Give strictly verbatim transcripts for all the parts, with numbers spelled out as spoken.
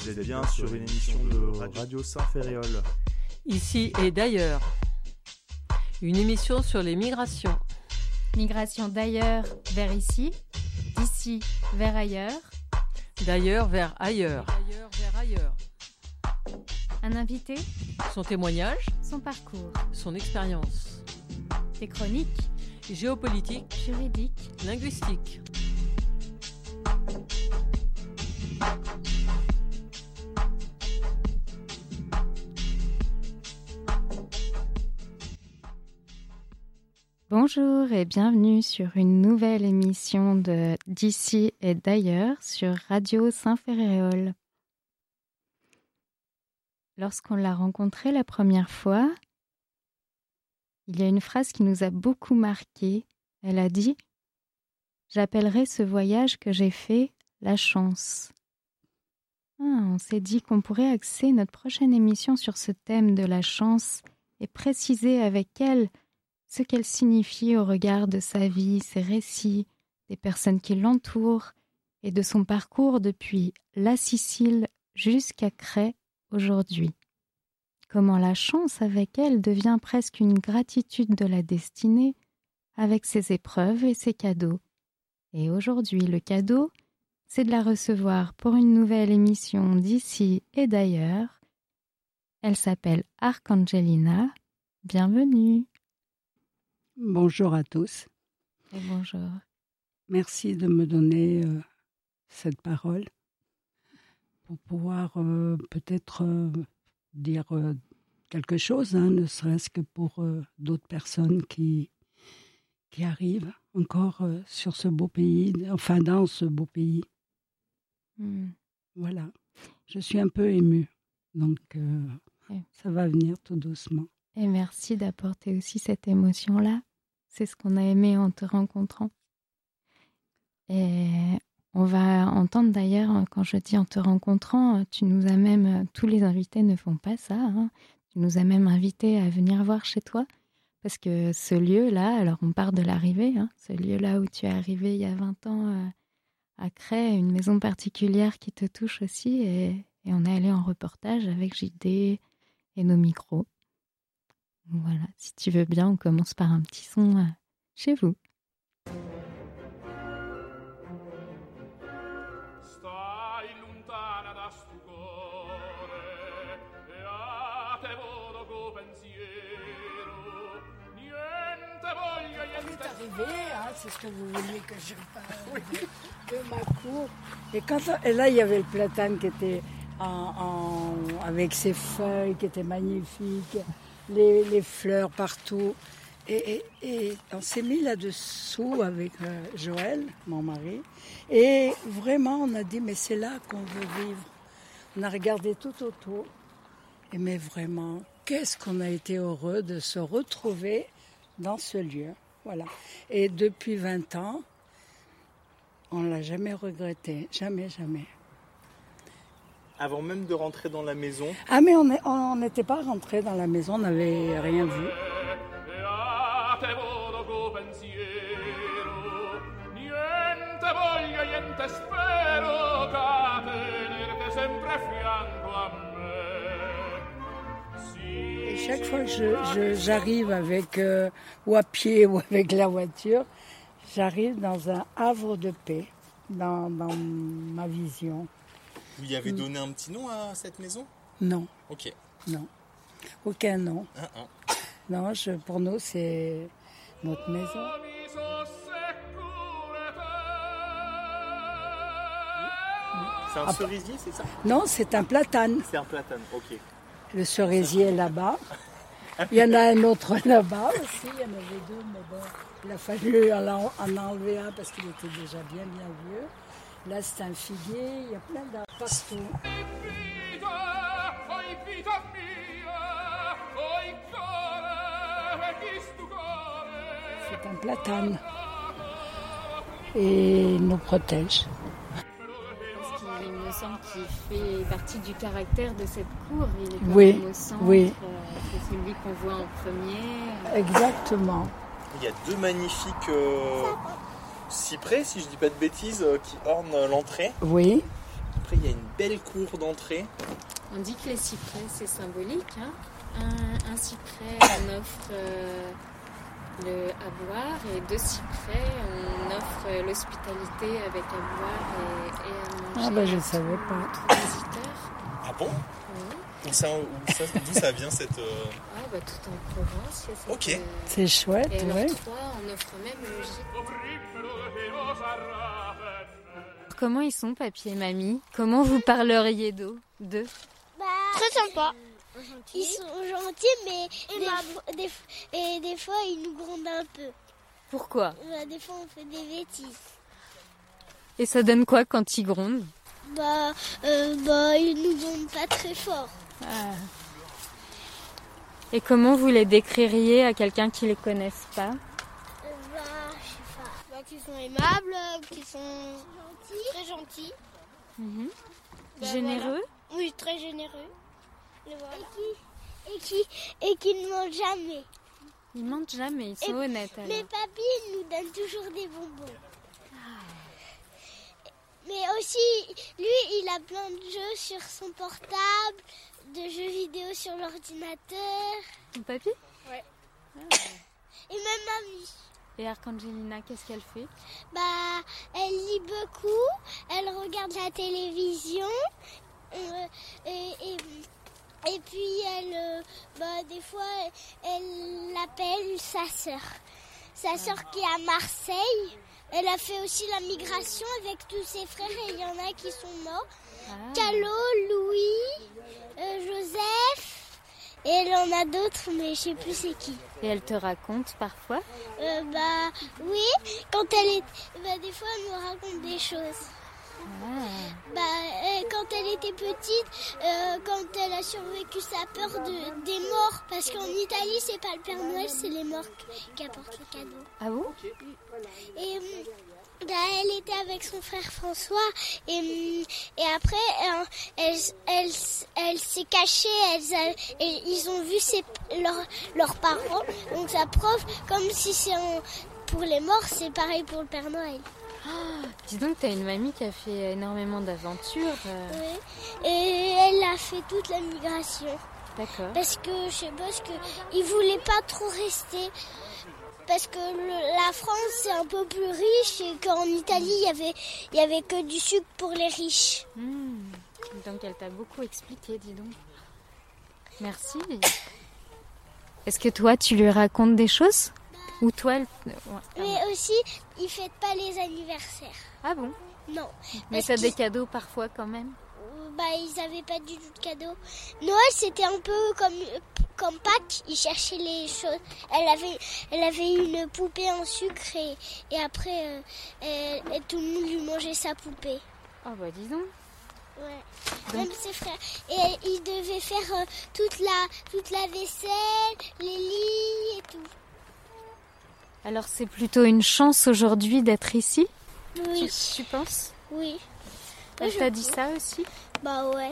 Vous êtes bien sur une émission de Radio Saint-Ferréol. Ici et d'ailleurs. Une émission sur les migrations. Migration d'ailleurs vers ici, d'ici vers ailleurs. D'ailleurs vers ailleurs. D'ailleurs vers ailleurs. Un invité, son témoignage, son parcours, son expérience. Des chroniques, géopolitiques, juridiques, linguistiques. Bonjour et bienvenue sur une nouvelle émission de D'ici et d'ailleurs sur Radio Saint-Ferréol. Lorsqu'on l'a rencontrée la première fois, il y a une phrase qui nous a beaucoup marqué. Elle a dit « J'appellerai ce voyage que j'ai fait la chance ». Ah, on s'est dit qu'on pourrait axer notre prochaine émission sur ce thème de la chance et préciser avec elle ce qu'elle signifie au regard de sa vie, ses récits, des personnes qui l'entourent et de son parcours depuis la Sicile jusqu'à Cray aujourd'hui. Comment la chance avec elle devient presque une gratitude de la destinée avec ses épreuves et ses cadeaux. Et aujourd'hui, le cadeau, c'est de la recevoir pour une nouvelle émission d'ici et d'ailleurs. Elle s'appelle Archangelina. Bienvenue. Bonjour à tous. Et bonjour. Merci de me donner euh, cette parole pour pouvoir euh, peut-être euh, dire euh, quelque chose, hein, ne serait-ce que pour euh, d'autres personnes qui, qui arrivent encore euh, sur ce beau pays, enfin dans ce beau pays. Mm. Voilà. Je suis un peu émue, donc euh, ouais. Ça va venir tout doucement. Et merci d'apporter aussi cette émotion-là. C'est ce qu'on a aimé en te rencontrant. Et on va entendre d'ailleurs, quand je dis en te rencontrant, tu nous as même, tous les invités ne font pas ça, hein, tu nous as même invités à venir voir chez toi. Parce que ce lieu-là, alors on part de l'arrivée, hein, ce lieu-là où tu es arrivé il y a vingt ans euh, à Cray, une maison particulière qui te touche aussi. Et, et on est allé en reportage avec J D et nos micros. Voilà, si tu veux bien, on commence par un petit son euh, chez vous. C'est arrivé, hein, c'est ce que vous vouliez que je parle de, de ma cour. Et, quand, et là, il y avait le platane qui était en, en, avec ses feuilles, qui étaient magnifiques. Les, les fleurs partout. Et, et, et on s'est mis là-dessous avec euh, Joël, mon mari. Et vraiment, on a dit, mais c'est là qu'on veut vivre. On a regardé tout autour. Et mais vraiment, qu'est-ce qu'on a été heureux de se retrouver dans ce lieu. Voilà. Et depuis vingt ans, on ne l'a jamais regretté. Jamais, jamais. Avant même de rentrer dans la maison. Ah mais on n'était pas rentré dans la maison, on n'avait rien vu. Et chaque fois que je, je, j'arrive avec, euh, ou à pied ou avec la voiture, j'arrive dans un havre de paix, dans, dans ma vision. Vous y avez donné un petit nom à cette maison ? Non. Ok. Non. Aucun nom. Un, un. Non, je, pour nous, c'est notre maison. C'est un cerisier, c'est ça ? Non, c'est un platane. C'est un platane, ok. Le cerisier est là-bas. Il y en a un autre là-bas aussi. Il y en avait deux, mais bon, il a fallu en, en enlever un parce qu'il était déjà bien, bien vieux. Là, c'est un figuier, il y a plein d'arbres partout. C'est un platane. Et il nous protège. Parce qu'il me semble qu'il fait partie du caractère de cette cour. Il est quand oui, même au centre. Oui. C'est celui qu'on voit en premier. Exactement. Il y a deux magnifiques... Euh... cyprès, si je dis pas de bêtises, euh, qui ornent l'entrée. Oui. cyprès, il y a une belle cour d'entrée. On dit que les cyprès, c'est symbolique. Hein. Un, un cyprès, on offre euh, le à boire, et deux cyprès, on offre l'hospitalité avec à boire et, et à manger. Ah bah je savais pas. Tous les visiteurs. Ah bon? Oui. Où ça, où ça, d'où ça vient cette... Euh... Ah bah tout en Provence. Il y a cette, Ok. euh, C'est chouette, Et alors ouais. trois, on offre même le gîte. Comment ils sont, papy et mamie? Comment vous parleriez d'eux? D'eux Bah, très sympa. Ils sont gentils, mais des fois, des, et des fois ils nous grondent un peu. Pourquoi? Bah, des fois on fait des bêtises. Et ça donne quoi quand ils grondent? Bah, euh, bah ils nous grondent pas très fort. Ah. Et comment vous les décririez à quelqu'un qui les connaisse pas? Euh, bah, je sais pas. Bah, qu'ils sont aimables, qu'ils sont gentils, très gentils. Mhm. Bah, Généreux? voilà. Oui, très généreux. Et, voilà. et, qui, et, qui, et qui ne mentent jamais. Ils mentent jamais, ils sont Et- honnêtes alors. Mais papy il nous donne toujours des bonbons. Mais aussi, lui, il a plein de jeux sur son portable, de jeux vidéo sur l'ordinateur. Ton papy? Ouais. Ah. Et même mamie. Et Archangelina, qu'est-ce qu'elle fait? Bah, elle lit beaucoup, elle regarde la télévision, euh, et, et, et puis elle, euh, bah, des fois, elle appelle sa sœur. Sa sœur qui est à Marseille. Elle a fait aussi la migration avec tous ses frères et il y en a qui sont morts. Ah. Calo, Louis, euh, Joseph, et elle en a d'autres, mais je sais plus c'est qui. Et elle te raconte parfois? Euh, bah oui, quand elle est, bah, des fois elle nous raconte des choses. Ah. Bah euh, quand elle était petite, euh, quand elle a survécu sa peur de, des morts, parce qu'en Italie c'est pas le Père Noël, c'est les morts qui apportent les cadeaux. Ah bon? Et euh, bah, elle était avec son frère François et, euh, et après euh, elle, elle, elle s'est cachée, elle, elle- et ils ont vu ses, leurs leurs parents, donc sa prof, comme si c'est en- pour les morts, c'est pareil pour le Père Noël. Dis donc, t'as une mamie qui a fait énormément d'aventures. euh, Oui. Et elle a fait toute la migration. D'accord. Parce que, je sais pas, parce qu'ils voulaient pas trop rester. Parce que le- la France, c'est un peu plus riche et qu'en Italie, il y avait, il y avait que du sucre pour les riches. Hmm. Donc elle t'a beaucoup expliqué, dis donc. Merci. Est-ce que toi, tu lui racontes des choses? Ou toi, elle... ouais, pardon. Mais aussi, ils fêtent pas les anniversaires. Ah bon? Non. Mais Parce t'as des qu'ils- cadeaux parfois quand même? Bah, ils avaient pas du tout de cadeaux. Noël, c'était un peu comme, comme Pâques. Ils cherchaient les choses. Elle avait, elle avait une poupée en sucre et, et après, euh, elle- et tout le monde lui mangeait sa poupée. Oh bah dis donc. Ouais. Donc- Même ses frères. Et ils devaient faire euh, toute, la, toute la vaisselle, les lits et tout. Alors c'est plutôt une chance aujourd'hui d'être ici? Oui. Tu, tu penses? Oui. Elle je t'a dit pense. ça aussi? Bah ouais.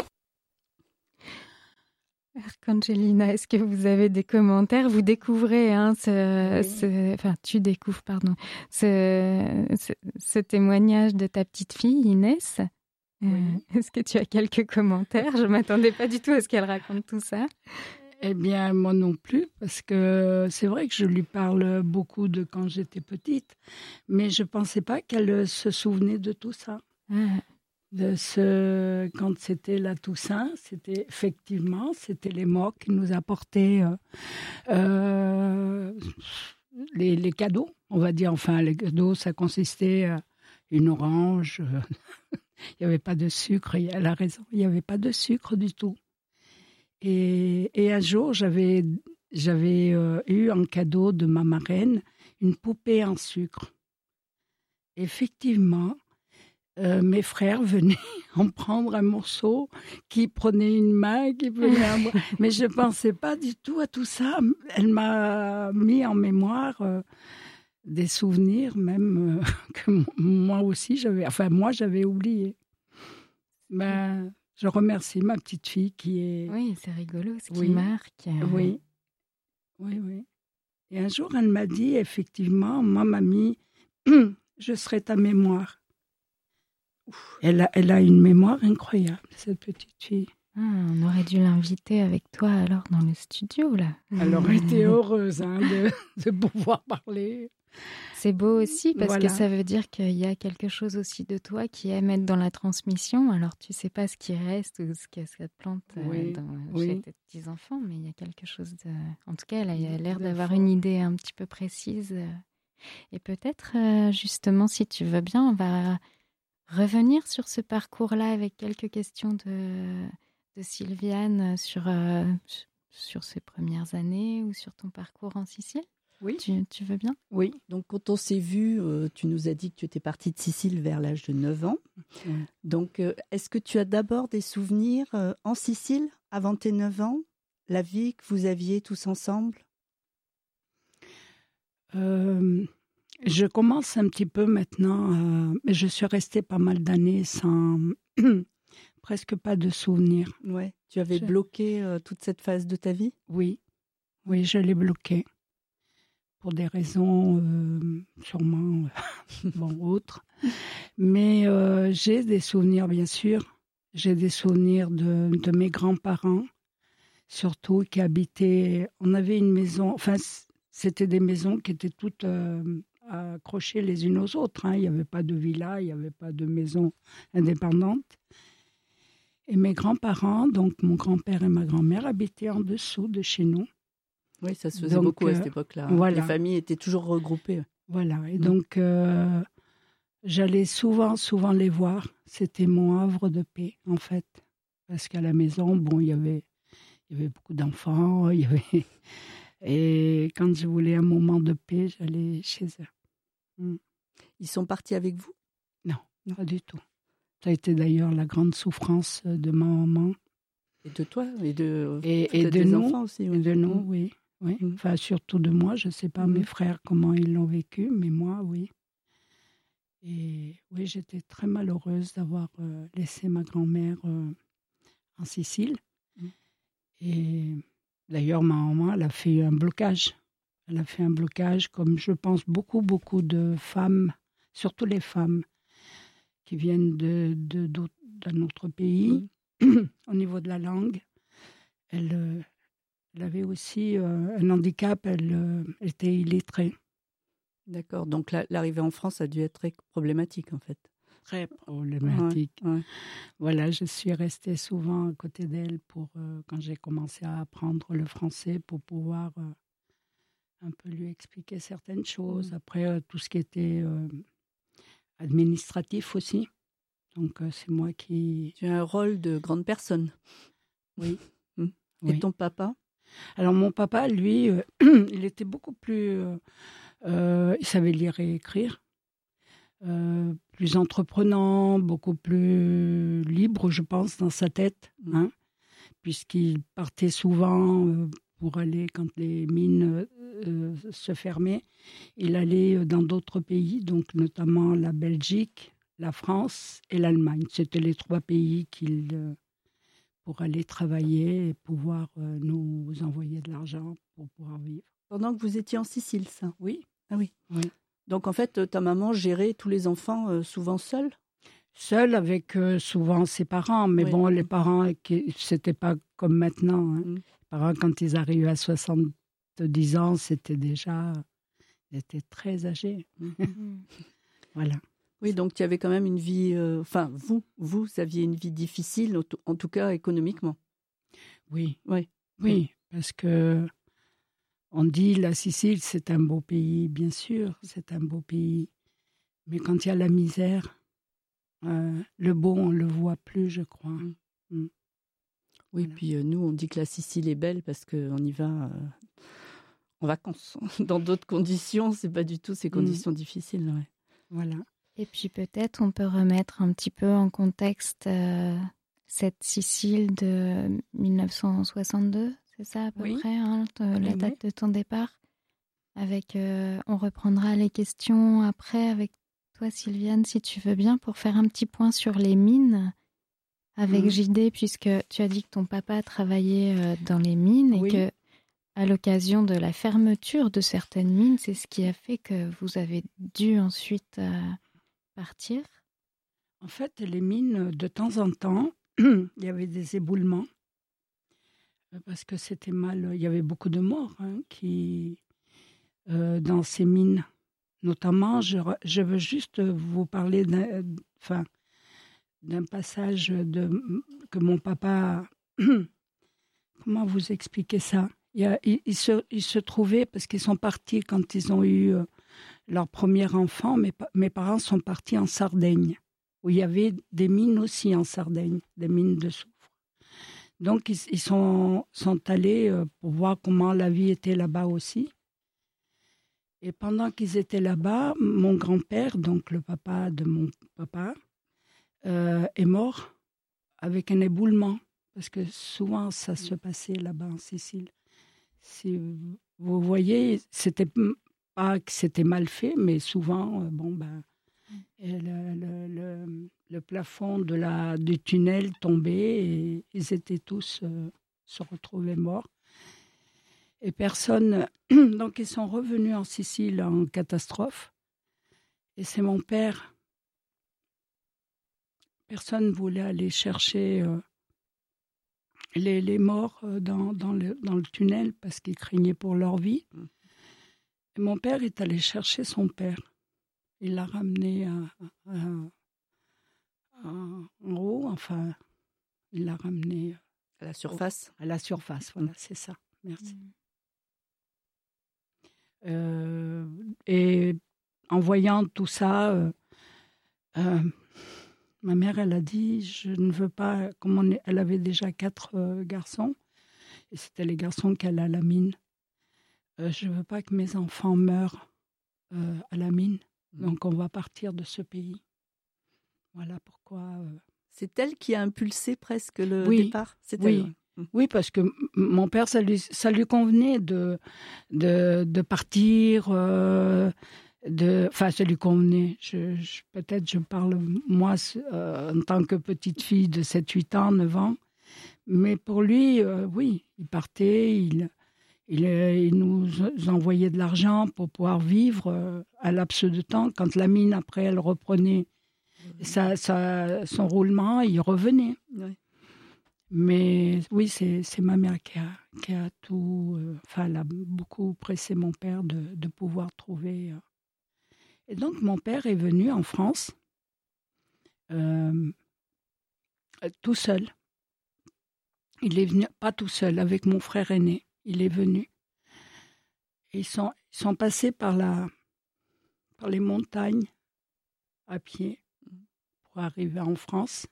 Archangelina, est-ce que vous avez des commentaires? Vous découvrez, hein, ce, Oui. ce- enfin, tu découvres, pardon, ce, ce, ce témoignage de ta petite fille, Inès. Euh, Oui. Est-ce que tu as quelques commentaires? Je m'attendais pas du tout à ce qu'elle raconte tout ça. Eh bien, moi non plus, parce que c'est vrai que je lui parle beaucoup de quand j'étais petite, mais je ne pensais pas qu'elle se souvenait de tout ça. Ah, De ce, quand c'était la Toussaint, c'était effectivement, c'était les morts qui nous apportaient euh, euh, les, les cadeaux, on va dire. Enfin, les cadeaux, ça consistait à une orange. euh, Il n'y avait pas de sucre, et elle a raison, il n'y avait pas de sucre du tout. Et, et un jour, j'avais, j'avais euh, eu en cadeau de ma marraine une poupée en sucre. Effectivement, euh, mes frères venaient en prendre un morceau, qui prenait une main, qui prenait un bras. Mais je ne pensais pas du tout à tout ça. Elle m'a mis en mémoire euh, des souvenirs, même euh, que m- moi aussi, j'avais, enfin, moi, j'avais oublié. Ben, je remercie ma petite fille qui est... oui, c'est rigolo, ce qui Oui. marque. Oui, oui, oui. Et un jour, elle m'a dit, effectivement, moi, mamie, je serai ta mémoire. Elle a, elle a une mémoire incroyable, cette petite fille. Ah, on aurait dû l'inviter avec toi alors dans le studio, là. Elle aurait été heureuse hein, de, de pouvoir parler. C'est beau aussi parce Voilà. que ça veut dire qu'il y a quelque chose aussi de toi qui aime être dans la transmission. Alors, tu sais pas ce qui reste ou ce que ça te plante euh, Oui, dans, oui. chez tes petits-enfants, mais il y a quelque chose de... En tout cas, elle a, elle a l'air De d'avoir fort. une idée un petit peu précise. euh. Et peut-être, euh, justement, si tu veux bien, on va revenir sur ce parcours-là avec quelques questions de, de Sylviane sur, euh, sur ses premières années ou sur ton parcours en Sicile. Oui. Tu, tu veux bien? Oui. Donc, quand on s'est vu, euh, tu nous as dit que tu étais partie de Sicile vers l'âge de neuf ans. Oui. Donc, euh, est-ce que tu as d'abord des souvenirs euh, en Sicile, avant tes neuf ans, la vie que vous aviez tous ensemble? Euh, je commence un petit peu maintenant, euh, mais je suis restée pas mal d'années sans presque pas de souvenirs. Ouais. Tu avais Je- bloqué euh, toute cette phase de ta vie? Oui, oui, je l'ai bloqué pour des raisons euh, sûrement euh, bon autres. Mais euh, j'ai des souvenirs, bien sûr. J'ai des souvenirs de, de mes grands-parents, surtout qui habitaient. On avait une maison. Enfin, c- c'était des maisons qui étaient toutes euh, accrochées les unes aux autres. Hein. Il n'y avait pas de villa, il n'y avait pas de maison indépendante. Et mes grands-parents, donc mon grand-père et ma grand-mère, habitaient en dessous de chez nous. Oui, ça se faisait Donc, beaucoup à euh, cette époque-là. voilà. Les familles étaient toujours regroupées. Voilà, et Mm. donc euh, j'allais souvent, souvent les voir. C'était mon havre de paix, en fait. Parce qu'à la maison, bon, il y avait, il y avait beaucoup d'enfants, il y avait... Et quand je voulais un moment de paix, j'allais chez eux. Ils sont partis avec vous? Non, pas du tout. Ça a été d'ailleurs la grande souffrance de ma maman. Et de toi? Et de, Et, et peut-être de des nous, enfants aussi? et oui. de nous, Mm. oui. oui. Mm. Enfin, surtout de moi. Je ne sais pas Mm. mes frères comment ils l'ont vécu, mais moi, oui. Et oui, j'étais très malheureuse d'avoir euh, laissé ma grand-mère euh, en Sicile. Mm. Et d'ailleurs, ma maman, elle a fait un blocage. Elle a fait un blocage, comme je pense beaucoup, beaucoup de femmes, surtout les femmes qui viennent de, de, d'autres- d'un autre pays, au niveau de la langue. Elle, euh, elle avait aussi euh, un handicap, elle, euh, elle était illettrée. D'accord. Donc, la- l'arrivée en France a dû être très problématique, en fait. Très problématique. Ouais, ouais. Voilà, je suis restée souvent à côté d'elle pour, euh, quand j'ai commencé à apprendre le français pour pouvoir euh, un peu lui expliquer certaines choses. Mm. Après, euh, tout ce qui était euh, administratif aussi. Donc, euh, c'est moi qui... Tu as un rôle de grande personne. Oui. Mm. Oui. Et ton papa? Alors, mon papa, lui, euh, il était beaucoup plus... euh, euh, il savait lire et écrire. Euh, plus entreprenant, beaucoup plus libre, je pense, dans sa tête. Mm. Hein, puisqu'il partait souvent euh, pour aller, quand les mines euh, se fermaient, il allait dans d'autres pays, donc notamment la Belgique, la France et l'Allemagne. C'était les trois pays qu'il... Euh, pour aller travailler et pouvoir euh, nous envoyer de l'argent pour pouvoir vivre. Pendant que vous étiez en Sicile, ça? Oui. Ah oui. Oui. Donc, en fait, ta maman gérait tous les enfants euh, souvent seule? Seul avec euh, souvent ses parents, mais Oui. bon, les parents, qui, c'était pas comme maintenant. Hein. Mm. Les parents, quand ils arrivaient à soixante-dix ans, c'était déjà, ils étaient très âgés. Voilà. Oui, donc tu avais quand même une vie... euh, Enfin, vous, vous aviez une vie difficile, en tout- en tout cas économiquement. Oui. Oui. Oui, parce que on dit la Sicile, c'est un beau pays, bien sûr, c'est un beau pays. Mais quand il y a la misère, euh, le beau, on le voit plus, je crois. Mm. Mm. Oui, Voilà. puis euh, nous, on dit que la Sicile est belle parce qu'on y va euh, en vacances. Dans d'autres conditions, c'est pas du tout ces conditions difficiles. Ouais. Voilà. Et puis peut-être on peut remettre un petit peu en contexte euh, cette Sicile de mille neuf cent soixante-deux, c'est ça à peu Oui. près, hein, te- la Oui, date de ton départ. Avec, euh, on reprendra les questions après avec toi Sylviane, si tu veux bien, pour faire un petit point sur les mines avec Mhm. J D, puisque tu as dit que ton papa travaillait euh, dans les mines et Oui. que à l'occasion de la fermeture de certaines mines, c'est ce qui a fait que vous avez dû ensuite euh, partir. En fait, les mines, de temps en temps, il y avait des éboulements. Parce que c'était mal. Il y avait beaucoup de morts hein, qui, euh, dans ces mines. Notamment, je, je veux juste vous parler d'un, enfin, d'un passage de, que mon papa... Comment vous expliquer ça? il, y a, il, il, se, il se trouvait, parce qu'ils sont partis quand ils ont eu euh, leur premier enfant, mes, mes parents sont partis en Sardaigne, où il y avait des mines aussi en Sardaigne, des mines de soufre. Donc, ils, ils sont, sont allés euh, pour voir comment la vie était là-bas aussi. Et pendant qu'ils étaient là-bas, mon grand-père, donc le papa de mon papa, euh, est mort avec un éboulement. Parce que souvent, ça se passait là-bas en Sicile. Si vous voyez, c'était pas que c'était mal fait, mais souvent, euh, bon, ben, le, le, le, le plafond de la, du tunnel tombait et ils étaient tous euh, se retrouvaient morts. Et personne. Donc, ils sont revenus en Sicile en catastrophe. Et c'est mon père. Personne ne voulait aller chercher euh, les, les morts dans, dans, le, dans le tunnel parce qu'ils craignaient pour leur vie. Et mon père est allé chercher son père. Il l'a ramené à, à, à, en haut, enfin, il l'a ramené à la surface. Au, à la surface, voilà, c'est ça. Merci. Mmh. Euh, et en voyant tout ça, euh, euh, ma mère, elle a dit, je ne veux pas, comme on est, elle avait déjà quatre euh, garçons, et c'était les garçons qu'elle a à la mine. Euh, je ne veux pas que mes enfants meurent euh, à la mine, donc on va partir de ce pays. Voilà pourquoi. Euh... C'est elle qui a impulsé presque le oui, départ. C'est oui. elle. Oui, parce que mon père, ça lui, ça lui convenait de, de, de partir. Euh, de, enfin, ça lui convenait. Je, je, peut-être je parle, moi, euh, en tant que petite fille de sept huit ans, neuf ans. Mais pour lui, euh, oui, il partait, il, il, il nous envoyait de l'argent pour pouvoir vivre euh, à laps de temps. Quand la mine, après, elle reprenait sa, sa, son roulement, il revenait. Oui. Mais oui, c'est, c'est ma mère qui a, qui a tout... Euh, enfin, elle a beaucoup pressé mon père de, de pouvoir trouver... Euh. Et donc, mon père est venu en France euh, tout seul. Il est venu, pas tout seul, avec mon frère aîné. Il est venu. Et ils sont, ils sont passés par, la, par les montagnes à pied pour arriver en France.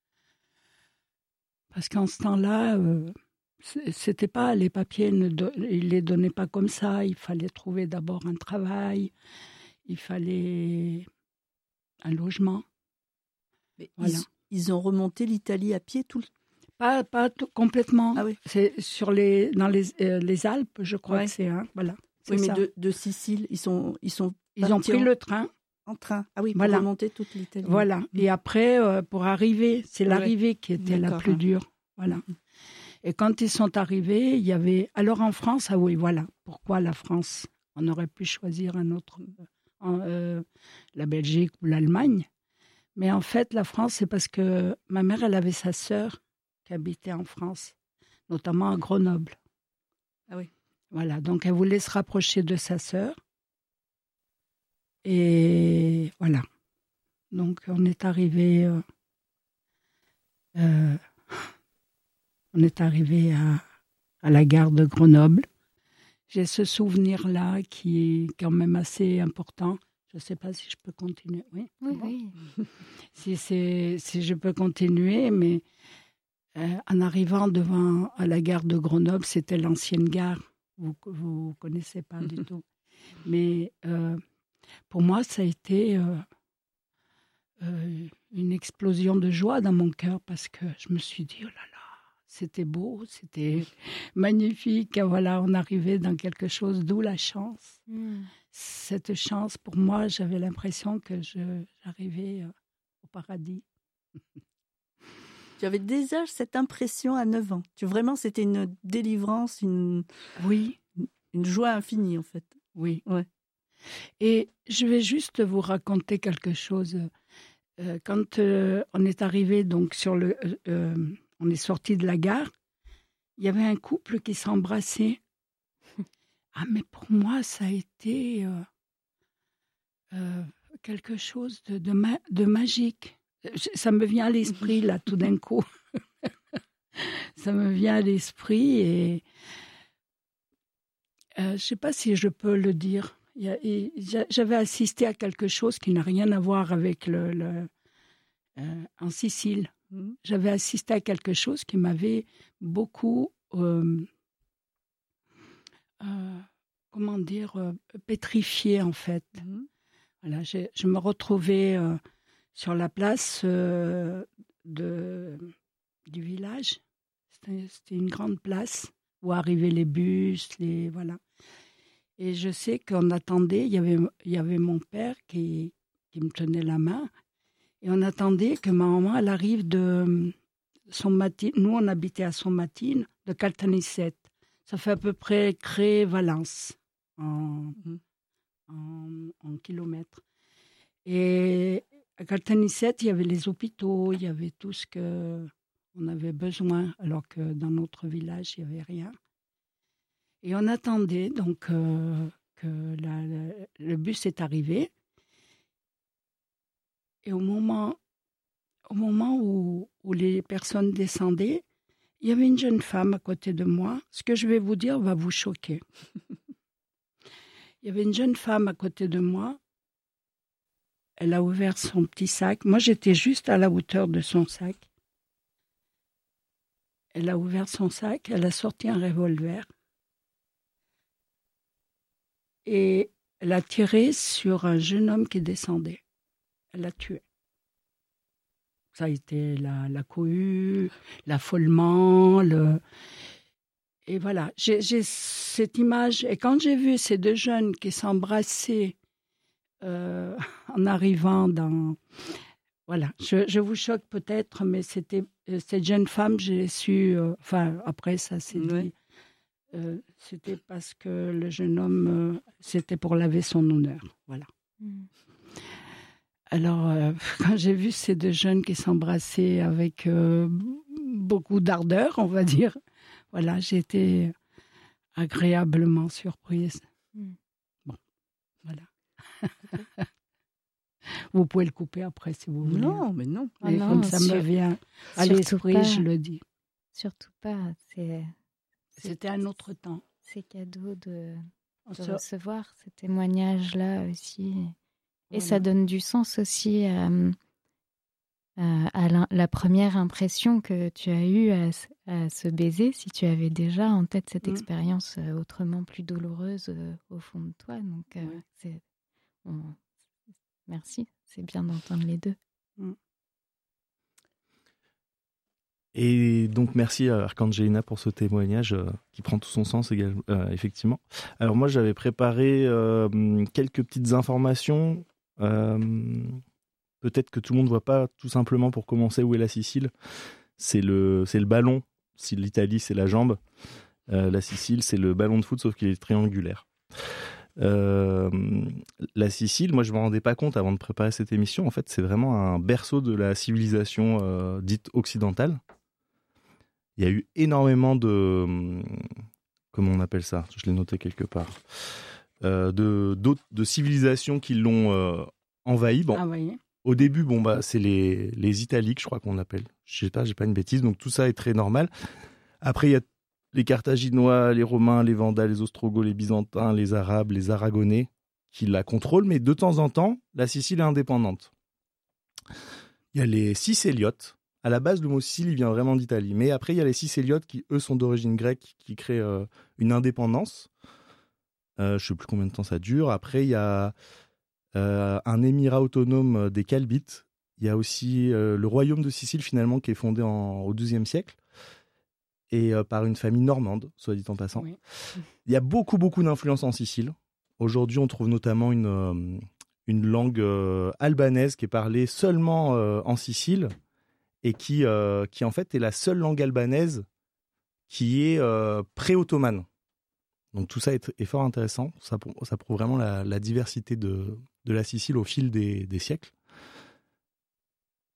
Parce qu'en ce temps-là, euh, c'était pas les papiers, ne do- ils les donnaient pas comme ça. Il fallait trouver d'abord un travail, il fallait un logement. Mais voilà. ils, ils ont remonté l'Italie à pied tout le Pas, pas tout, complètement. Ah oui. C'est sur les, dans les, euh, les Alpes, je crois ouais. que c'est un. Hein, voilà. C'est oui, mais ça. de, de Sicile, ils sont, ils sont. Ils ont pris en... le train. En train. Ah oui, pour voilà. remonter toute l'Italie. Voilà. Mmh. Et après, euh, pour arriver, c'est ouais. l'arrivée qui était D'accord, la plus hein. dure. Voilà. Mmh. Et quand ils sont arrivés, il y avait. Alors en France, ah oui, voilà. Pourquoi la France? On aurait pu choisir un autre. En, euh, la Belgique ou l'Allemagne. Mais en fait, la France, c'est parce que ma mère, elle avait sa sœur qui habitait en France, notamment à Grenoble. Ah oui. Voilà. Donc, elle voulait se rapprocher de sa sœur. Et voilà. Donc, on est arrivé, euh, euh, on est arrivé à, à la gare de Grenoble. J'ai ce souvenir-là qui est quand même assez important. Je ne sais pas si je peux continuer. Oui, oui. Bon. oui. si, c'est, si je peux continuer, mais euh, en arrivant devant à la gare de Grenoble, c'était l'ancienne gare. Vous ne connaissez pas du tout. Mais euh, pour moi, ça a été euh, euh, une explosion de joie dans mon cœur parce que je me suis dit, oh là là, c'était beau, c'était magnifique. Voilà, on arrivait dans quelque chose, d'où la chance. Mm. Cette chance, pour moi, j'avais l'impression que je, j'arrivais euh, au paradis. Tu avais déjà cette impression à neuf ans. Tu, vraiment, c'était une délivrance, une, oui. une joie infinie, en fait. Oui. Ouais. Et je vais juste vous raconter quelque chose. euh, quand euh, on est arrivé, donc, sur le, euh, euh, on est sorti de la gare, il y avait un couple qui s'embrassait. Ah, mais pour moi, ça a été euh, euh, quelque chose de, de, ma- de magique. Ça me vient à l'esprit, là, tout d'un coup. Ça me vient à l'esprit et euh, je ne sais pas si je peux le dire. Il y a, et j'avais assisté à quelque chose qui n'a rien à voir avec le, le euh, en Sicile. Mmh. J'avais assisté à quelque chose qui m'avait beaucoup, euh, euh, comment dire, euh, pétrifiée en fait. Mmh. Voilà, j'ai, je me retrouvais euh, sur la place euh, de, du village. C'était, c'était une grande place où arrivaient les bus, les voilà. Et je sais qu'on attendait, il y avait, il y avait mon père qui, qui me tenait la main, et on attendait que ma maman, elle arrive de Sommatine. Nous, on habitait à Sommatine, de Caltanissette. Ça fait à peu près Cré-Valence en, mmh. en, en kilomètres. Et à Caltanissette, il y avait les hôpitaux, il y avait tout ce qu'on avait besoin, alors que dans notre village, il n'y avait rien. Et on attendait donc euh, que la, la, le bus est arrivé. Et au moment, au moment où, où les personnes descendaient, il y avait une jeune femme à côté de moi. Ce que je vais vous dire va vous choquer. Il y avait une jeune femme à côté de moi. Elle a ouvert son petit sac. Moi, j'étais juste à la hauteur de son sac. Elle a ouvert son sac. Elle a sorti un revolver. Et elle a tiré sur un jeune homme qui descendait. Elle l'a tué. Ça a été la, la cohue, l'affolement, le... Et voilà, j'ai, j'ai cette image. Et quand j'ai vu ces deux jeunes qui s'embrassaient euh, en arrivant dans... Voilà, je, je vous choque peut-être, mais c'était cette jeune femme, j'ai su... Euh, enfin, après, ça s'est ouais. dit... Euh, c'était parce que le jeune homme, euh, c'était pour laver son honneur. Voilà. Mm. Alors, euh, quand j'ai vu ces deux jeunes qui s'embrassaient avec euh, beaucoup d'ardeur, on va dire, voilà, j'ai été agréablement surprise. Mm. Bon, voilà. Vous pouvez le couper après si vous voulez. Non, mais non. Mais ah non, comme ça sur... me vient à l'esprit, pas. Je le dis. Surtout pas, c'est... C'était un autre temps. C'est cadeau de, de se... recevoir ces témoignages-là aussi. Et voilà. Ça donne du sens aussi à, à, à la, la première impression que tu as eue à, à ce baiser, si tu avais déjà en tête cette mmh. expérience autrement plus douloureuse euh, au fond de toi. Donc, euh, ouais. c'est, on, merci, c'est bien d'entendre les deux. Mmh. Et donc, merci à Archangelina pour ce témoignage euh, qui prend tout son sens également, euh, effectivement. Alors moi, j'avais préparé euh, quelques petites informations. Euh, peut-être que tout le monde ne voit pas, tout simplement, pour commencer, où est la Sicile. C'est le, c'est le ballon. Si l'Italie, c'est la jambe. Euh, la Sicile, c'est le ballon de foot, sauf qu'il est triangulaire. Euh, la Sicile, moi, je ne me rendais pas compte avant de préparer cette émission. En fait, c'est vraiment un berceau de la civilisation euh, dite occidentale. Il y a eu énormément de... Comment on appelle ça ? Je l'ai noté quelque part. Euh, de, d'autres, de civilisations qui l'ont euh, envahi. Bon, ah oui. Au début, bon, bah, c'est les, les Italiques, je crois qu'on appelle. Je sais pas, j'ai pas une bêtise. Donc tout ça est très normal. Après, il y a les Carthaginois, les Romains, les Vandales, les Ostrogoths, les Byzantins, les Arabes, les Aragonais qui la contrôlent. Mais de temps en temps, la Sicile est indépendante. Il y a les Sicéliotes. À la base, le mot Sicile, il vient vraiment d'Italie. Mais après, il y a les Sicéliotes qui, eux, sont d'origine grecque, qui créent euh, une indépendance. Euh, je ne sais plus combien de temps ça dure. Après, il y a euh, un émirat autonome des Calbites. Il y a aussi euh, le royaume de Sicile, finalement, qui est fondé en, au douzième siècle. Et euh, par une famille normande, soit dit en passant. Oui. Il y a beaucoup, beaucoup d'influences en Sicile. Aujourd'hui, on trouve notamment une, euh, une langue euh, albanaise qui est parlée seulement euh, en Sicile. Et qui, euh, qui en fait est la seule langue albanaise qui est euh, pré-ottomane. Donc tout ça est, est fort intéressant. Ça, ça prouve vraiment la, la diversité de, de la Sicile au fil des, des siècles.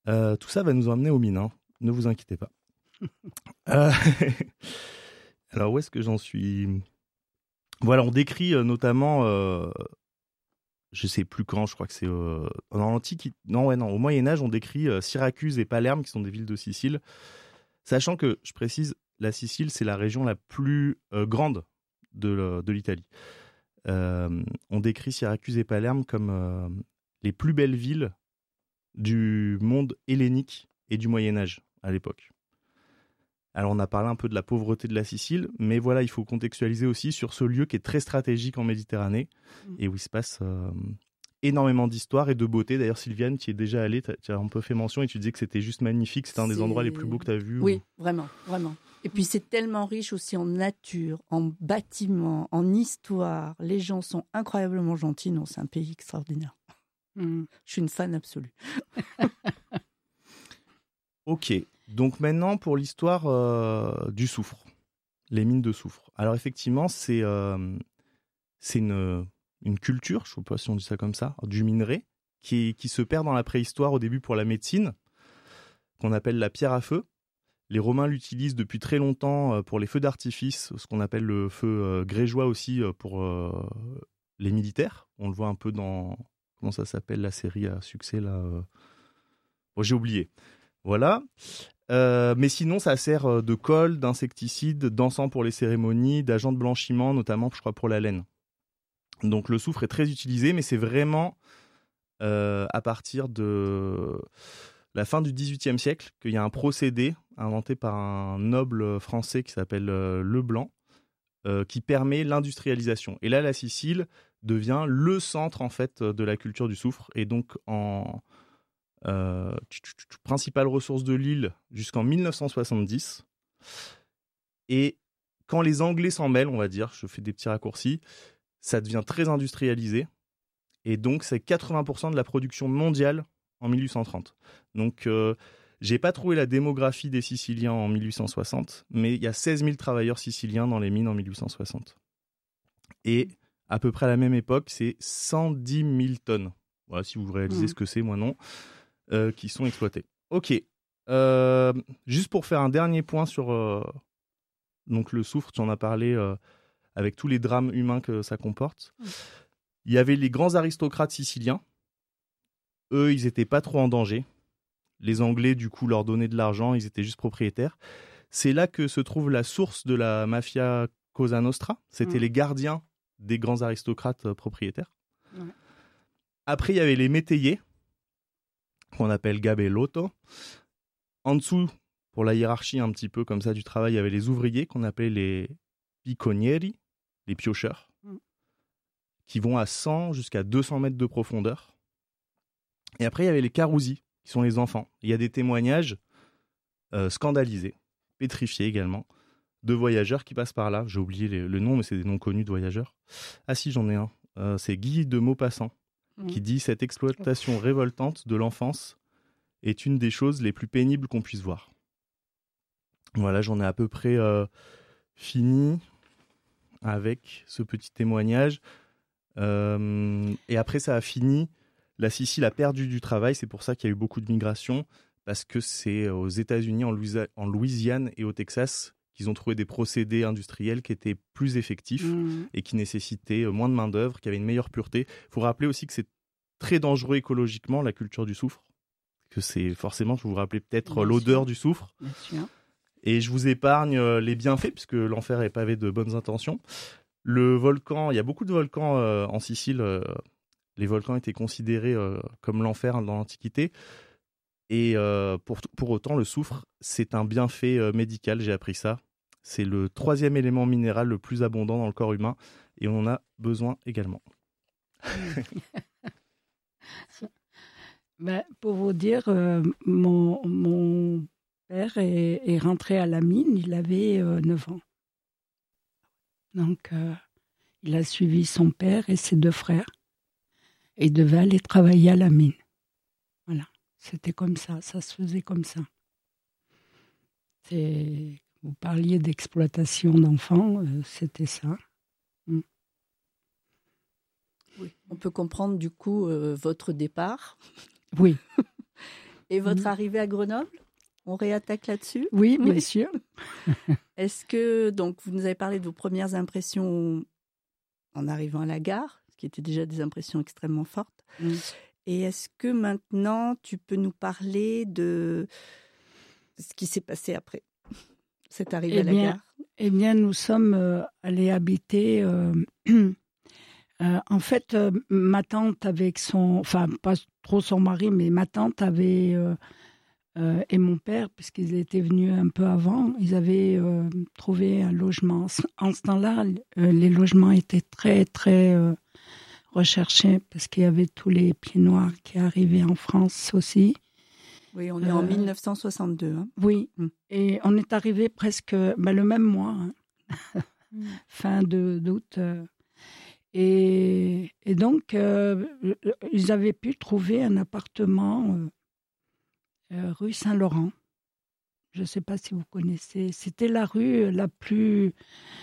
Euh, tout ça va nous emmener aux mines, hein. Ne vous inquiétez pas. euh... Alors, où est-ce que j'en suis ? Voilà, on décrit euh, notamment, euh, je sais plus quand, je crois que c'est euh, dans l'Antiquité, non, ouais, non, au Moyen-Âge, on décrit euh, Syracuse et Palerme, qui sont des villes de Sicile. Sachant que, je précise, la Sicile, c'est la région la plus euh, grande de, le, de l'Italie. Euh, on décrit Syracuse et Palerme comme euh, les plus belles villes du monde hellénique et du Moyen-Âge à l'époque. Alors on a parlé un peu de la pauvreté de la Sicile, mais voilà, il faut contextualiser aussi sur ce lieu qui est très stratégique en Méditerranée mmh. et où il se passe euh, énormément d'histoire et de beauté. D'ailleurs, Sylviane, tu y es déjà allée, tu as un peu fait mention et tu disais que c'était juste magnifique, c'était un des c'est... endroits les plus beaux que tu as vus. Oui, ou... vraiment, vraiment. Et puis c'est tellement riche aussi en nature, en bâtiments, en histoire. Les gens sont incroyablement gentils. Non, c'est un pays extraordinaire. Mmh. Je suis une fan absolue. Ok, donc maintenant pour l'histoire euh, du soufre, les mines de soufre. Alors effectivement, c'est, euh, c'est une, une culture, je ne sais pas si on dit ça comme ça, du minerai, qui, qui se perd dans la préhistoire au début pour la médecine, qu'on appelle la pierre à feu. Les Romains l'utilisent depuis très longtemps pour les feux d'artifice, ce qu'on appelle le feu euh, grégeois aussi pour euh, les militaires. On le voit un peu dans, comment ça s'appelle, la série à succès là euh... bon, j'ai oublié. Voilà. Euh, mais sinon, ça sert de colle, d'insecticide, d'encens pour les cérémonies, d'agent de blanchiment, notamment, je crois, pour la laine. Donc, le soufre est très utilisé, mais c'est vraiment euh, à partir de la fin du dix-huitième siècle qu'il y a un procédé inventé par un noble français qui s'appelle euh, Leblanc, euh, qui permet l'industrialisation. Et là, la Sicile devient le centre, en fait, de la culture du soufre. Et donc, en... Euh, principale ressource de l'île jusqu'en dix-neuf cent soixante-dix. Et quand les Anglais s'en mêlent, on va dire, je fais des petits raccourcis, ça devient très industrialisé. Et donc, c'est quatre-vingts pour cent de la production mondiale en mille huit cent trente. Donc, euh, j'ai pas trouvé la démographie des Siciliens en mille huit cent soixante, mais il y a seize mille travailleurs siciliens dans les mines en mille huit cent soixante. Et à peu près à la même époque, c'est cent dix mille tonnes. Voilà, si vous réalisez mmh. ce que c'est, moi non. Euh, qui sont exploités. Ok. Euh, juste pour faire un dernier point sur euh, donc le soufre, tu en as parlé euh, avec tous les drames humains que ça comporte. Mmh. Il y avait les grands aristocrates siciliens. Eux, ils n'étaient pas trop en danger. Les Anglais, du coup, leur donnaient de l'argent. Ils étaient juste propriétaires. C'est là que se trouve la source de la mafia Cosa Nostra. C'était mmh. les gardiens des grands aristocrates euh, propriétaires. Mmh. Après, il y avait les métayers, qu'on appelle gabellotto. En dessous, pour la hiérarchie un petit peu comme ça du travail, il y avait les ouvriers qu'on appelait les picconieri, les piocheurs, mm. qui vont à cent jusqu'à deux cents mètres de profondeur. Et après, il y avait les carousi, qui sont les enfants. Il y a des témoignages euh, scandalisés, pétrifiés également, de voyageurs qui passent par là. J'ai oublié les, le nom, mais c'est des noms connus de voyageurs. Ah si, j'en ai un. Euh, c'est Guy de Maupassant, qui dit « Cette exploitation révoltante de l'enfance est une des choses les plus pénibles qu'on puisse voir. » Voilà, j'en ai à peu près euh, fini avec ce petit témoignage. Euh, et après, ça a fini. La Sicile a perdu du travail, c'est pour ça qu'il y a eu beaucoup de migration, parce que c'est aux États-Unis, en, Louisa- en Louisiane et au Texas qu'ils ont trouvé des procédés industriels qui étaient plus effectifs mmh. et qui nécessitaient moins de main-d'œuvre, qui avaient une meilleure pureté. Il faut rappeler aussi que c'est très dangereux écologiquement, la culture du soufre. Que c'est forcément, je vous rappelez peut-être Bien l'odeur sûr. du soufre. Bien sûr. Et je vous épargne les bienfaits, puisque l'enfer est pavé de bonnes intentions. Le volcan, il y a beaucoup de volcans euh, en Sicile. Euh, les volcans étaient considérés euh, comme l'enfer dans l'Antiquité. Et euh, pour, pour autant, le soufre, c'est un bienfait euh, médical, j'ai appris ça. C'est le troisième élément minéral le plus abondant dans le corps humain et on en a besoin également. Ben, pour vous dire, euh, mon, mon père est, est rentré à la mine, il avait euh, neuf ans. Donc, euh, il a suivi son père et ses deux frères. Et il devait aller travailler à la mine. Voilà. C'était comme ça, ça se faisait comme ça. C'est... Vous parliez d'exploitation d'enfants, euh, c'était ça. Mm. Oui, on peut comprendre du coup euh, votre départ. Oui. Et votre mmh. arrivée à Grenoble, on réattaque là-dessus ? Oui, bien oui. sûr. Est-ce que, donc, vous nous avez parlé de vos premières impressions en arrivant à la gare, ce qui étaient déjà des impressions extrêmement fortes. Mmh. Et est-ce que maintenant, tu peux nous parler de ce qui s'est passé après cette arrivée eh à la bien, gare ? Eh bien, nous sommes euh, allés habiter... Euh, euh, en fait, euh, ma tante avec son... Enfin, pas trop son mari, mais ma tante avait... Euh, euh, et mon père, puisqu'ils étaient venus un peu avant, ils avaient euh, trouvé un logement. En ce temps-là, euh, les logements étaient très, très euh, recherchés, parce qu'il y avait tous les pieds noirs qui arrivaient en France aussi. Oui, on est euh, en mille neuf cent soixante-deux. Hein. Oui, mmh. Et on est arrivé presque bah, le même mois, hein. mmh. fin de, d'août. Euh, et, et donc, euh, ils avaient pu trouver un appartement euh, euh, rue Saint-Laurent. Je ne sais pas si vous connaissez. C'était la rue la plus,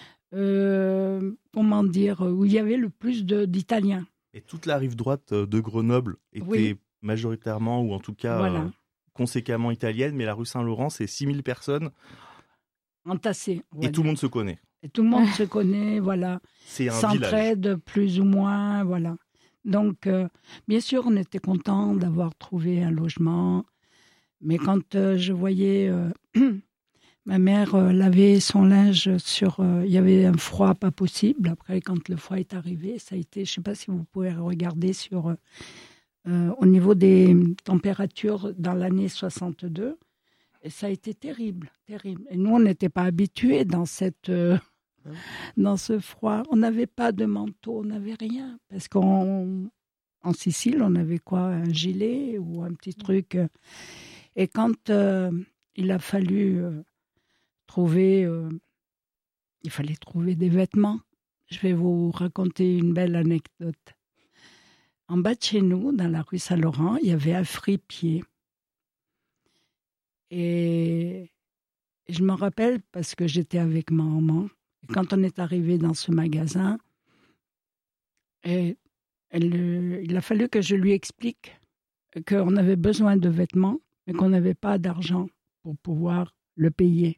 euh, comment dire, où il y avait le plus de, d'Italiens. Et toute la rive droite de Grenoble était oui. majoritairement, ou en tout cas... Voilà. Euh... conséquemment italienne, mais la rue Saint-Laurent, c'est six mille personnes. Entassées. Et tout le monde se connaît. Et tout le monde se connaît, voilà. C'est un s'entraide village. Plus ou moins, voilà. Donc, euh, bien sûr, on était contents d'avoir trouvé un logement. Mais quand euh, je voyais euh, ma mère euh, laver son linge sur... Euh, il y avait un froid pas possible. Après, quand le froid est arrivé, ça a été... Je ne sais pas si vous pouvez regarder sur... Euh, Euh, au niveau des températures dans l'année soixante-deux, et ça a été terrible, terrible. Et nous, on n'était pas habitués dans, cette, euh, dans ce froid. On n'avait pas de manteau, on n'avait rien. Parce qu'en en Sicile, on avait quoi ? Un gilet ou un petit truc. Et quand euh, il a fallu euh, trouver... Euh, il fallait trouver des vêtements. Je vais vous raconter une belle anecdote. En bas de chez nous, dans la rue Saint-Laurent, il y avait un fripier. Et je me rappelle parce que j'étais avec ma maman. Et quand on est arrivé dans ce magasin, et elle, il a fallu que je lui explique qu'on avait besoin de vêtements, mais qu'on n'avait pas d'argent pour pouvoir le payer.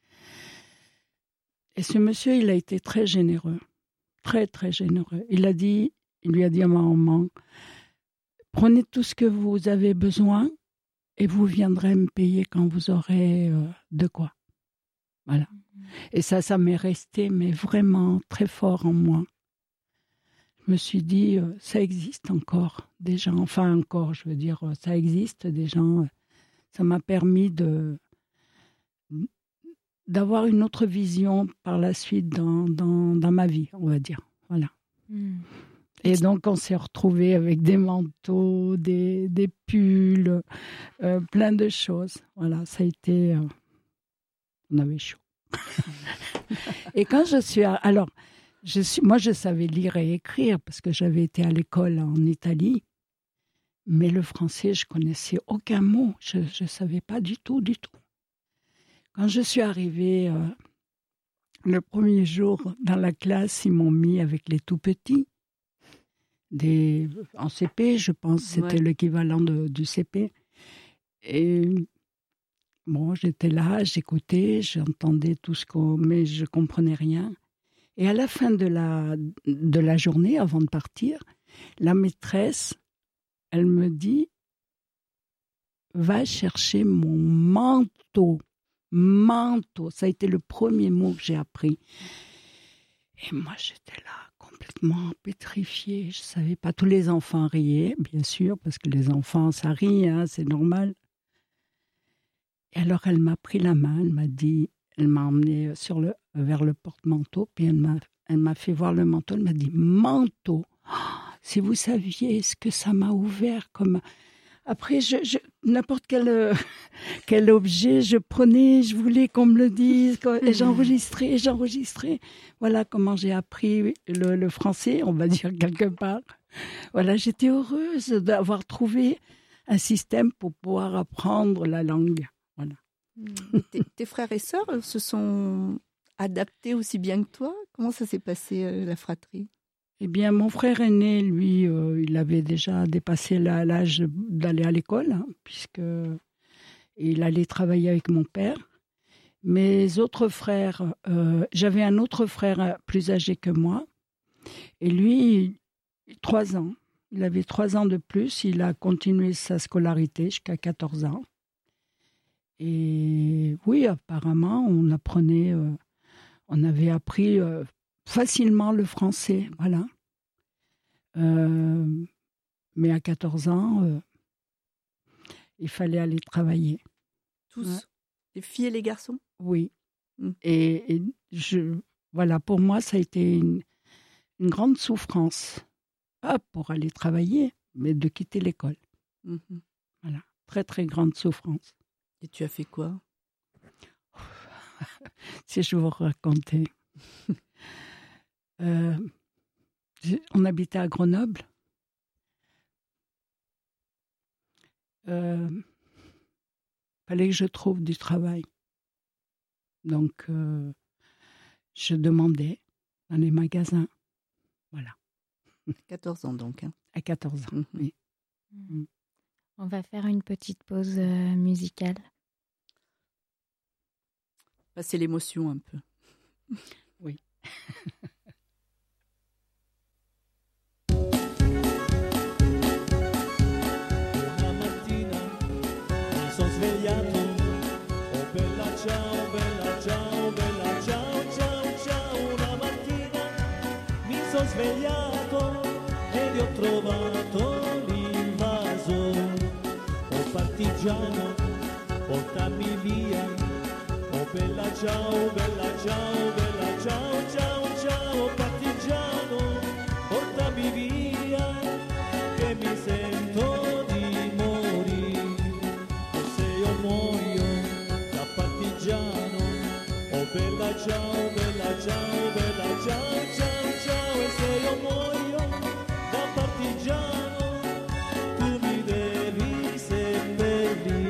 Et ce monsieur, il a été très généreux, très, très généreux. Il a dit... Il lui a dit à ma maman, prenez tout ce que vous avez besoin et vous viendrez me payer quand vous aurez euh, de quoi. Voilà. Et ça, ça m'est resté, mais vraiment très fort en moi. Je me suis dit, euh, ça existe encore, des gens, enfin encore, je veux dire, ça existe, des gens. Euh, ça m'a permis de, d'avoir une autre vision par la suite dans, dans, dans ma vie, on va dire. Voilà. Mm. Et donc, on s'est retrouvés avec des manteaux, des, des pulls, euh, plein de choses. Voilà, ça a été... Euh, on avait chaud. Et quand je suis... À, alors, je suis, moi, je savais lire et écrire parce que j'avais été à l'école en Italie. Mais le français, je connaissais aucun mot. Je ne savais pas du tout, du tout. Quand je suis arrivée, euh, le premier jour dans la classe, ils m'ont mis avec les tout-petits. Des, en C P, je pense, c'était ouais. l'équivalent de, du C P. Et bon, j'étais là, j'écoutais, j'entendais tout ce qu'on... Mais je ne comprenais rien. Et à la fin de la, de la journée, avant de partir, la maîtresse, elle me dit « Va chercher mon manteau. » Manteau, ça a été le premier mot que j'ai appris. Et moi, j'étais là. Complètement pétrifiée, je ne savais pas. Tous les enfants riaient, bien sûr, parce que les enfants, ça rit, hein, c'est normal. Et alors, elle m'a pris la main, elle m'a dit, elle m'a emmenée sur le, vers le porte-manteau, puis elle m'a, elle m'a fait voir le manteau, elle m'a dit, manteau, oh, si vous saviez ce que ça m'a ouvert comme... Après, je, je, n'importe quel, euh, quel objet, je prenais, je voulais qu'on me le dise, et j'enregistrais, et j'enregistrais. Voilà comment j'ai appris le, le français, on va dire quelque part. Voilà, j'étais heureuse d'avoir trouvé un système pour pouvoir apprendre la langue. Voilà. Tes, tes frères et sœurs se sont adaptés aussi bien que toi ? Comment ça s'est passé, euh, la fratrie ? Eh bien, mon frère aîné, lui, euh, il avait déjà dépassé la, l'âge d'aller à l'école, hein, puisque Et il allait travailler avec mon père. Mes autres frères, euh, j'avais un autre frère plus âgé que moi. Et lui, trois ans. Il avait trois ans de plus. Il a continué sa scolarité jusqu'à quatorze ans. Et oui, apparemment, on apprenait, euh, on avait appris euh, facilement le français, voilà. Euh, mais à quatorze ans, euh, il fallait aller travailler. Tous, ouais. Les filles et les garçons? Oui. Mmh. Et, et je, voilà, pour moi, ça a été une, une grande souffrance. Pas pour aller travailler, mais de quitter l'école. Mmh. Voilà, très très grande souffrance. Et tu as fait quoi? Si je vous racontais. euh, on habitait à Grenoble. Il euh, fallait que je trouve du travail. Donc, euh, je demandais dans les magasins. Voilà. quatorze ans donc. Hein. À quatorze ans, mmh. oui. Mmh. On va faire une petite pause euh, musicale. Passer l'émotion un peu. Oui. Una mattina mi sono svegliato, oh bella ciao, bella ciao, bella ciao, ciao, ciao. Una mattina mi sono svegliato ed ho trovato l'invaso, oh partigiano, portami via, oh bella ciao, bella ciao, bella ciao, ciao, ciao, partigiano, portami via, che mi sento di morire, e se io muoio da partigiano, oh bella ciao, bella ciao, bella ciao, ciao, ciao, e se io muoio da partigiano, tu mi devi seppellire.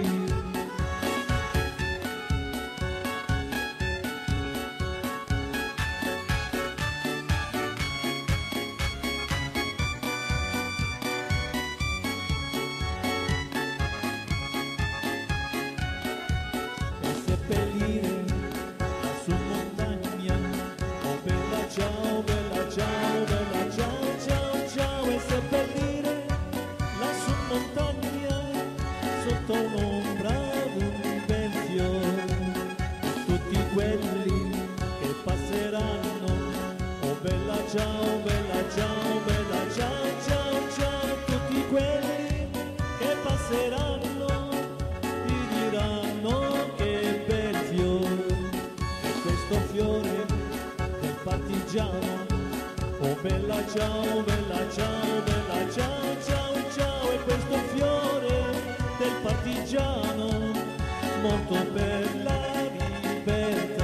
Ciao, bella ciao, bella ciao, ciao, ciao, tutti quelli che passeranno ti diranno che bel fiore, e questo fiore del partigiano, oh bella ciao, bella ciao, bella ciao, ciao, ciao, e questo fiore del partigiano, morto per la libertà.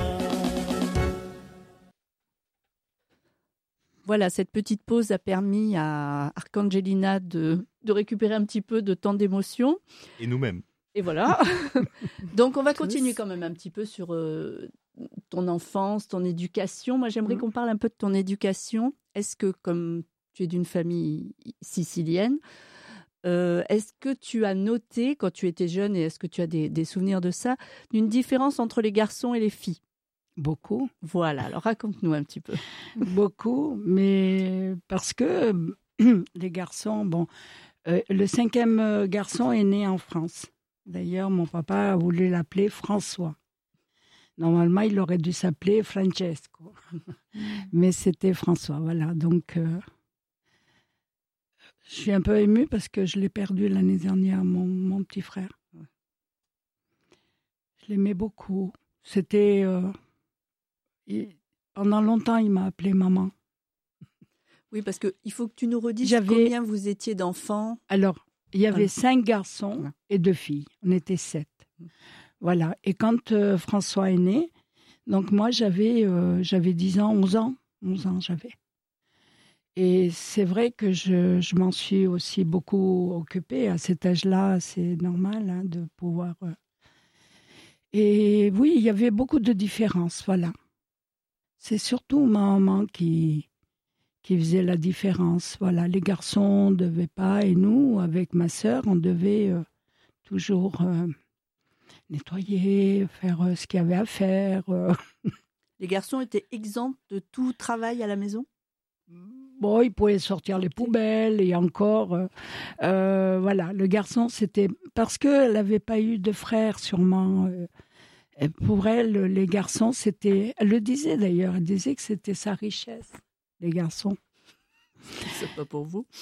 Voilà, cette petite pause a permis à Archangelina de, de récupérer un petit peu de temps d'émotion. Et nous-mêmes. Et voilà. Donc, on va continuer quand même un petit peu sur euh, ton enfance, ton éducation. Moi, j'aimerais mmh. qu'on parle un peu de ton éducation. Est-ce que, comme tu es d'une famille sicilienne, euh, est-ce que tu as noté, quand tu étais jeune, et est-ce que tu as des, des souvenirs de ça, d'une différence entre les garçons et les filles? Beaucoup. Voilà, alors raconte-nous un petit peu. Beaucoup, mais parce que les garçons, bon, euh, le cinquième garçon est né en France. D'ailleurs, mon papa a voulu l'appeler François. Normalement, il aurait dû s'appeler Francesco. Mais c'était François, voilà. Donc, euh, je suis un peu émue parce que je l'ai perdu l'année dernière, mon, mon petit frère. Je l'aimais beaucoup. C'était... Euh, il, pendant longtemps, il m'a appelée maman. Oui, parce qu'il faut que tu nous redises J'avais... combien vous étiez d'enfants. Alors, il y avait cinq garçons et deux filles. On était sept. Voilà. Et quand euh, François est né, donc moi, j'avais, euh, j'avais dix ans, onze ans. onze ans, j'avais. Et c'est vrai que je, je m'en suis aussi beaucoup occupée. À cet âge-là, c'est normal hein, de pouvoir... Euh... Et oui, il y avait beaucoup de différences, voilà. C'est surtout ma maman qui, qui faisait la différence. Voilà, les garçons ne devaient pas, et nous, avec ma sœur, on devait euh, toujours euh, nettoyer, faire euh, ce qu'il y avait à faire. euh. Les garçons étaient exempts de tout travail à la maison ? Bon, ils pouvaient sortir les poubelles et encore. euh, euh, voilà, le garçon, c'était parce qu'elle n'avait pas eu de frère, sûrement. euh, et pour elle, les garçons, c'était. Elle le disait d'ailleurs, elle disait que c'était sa richesse, les garçons. C'est pas pour vous.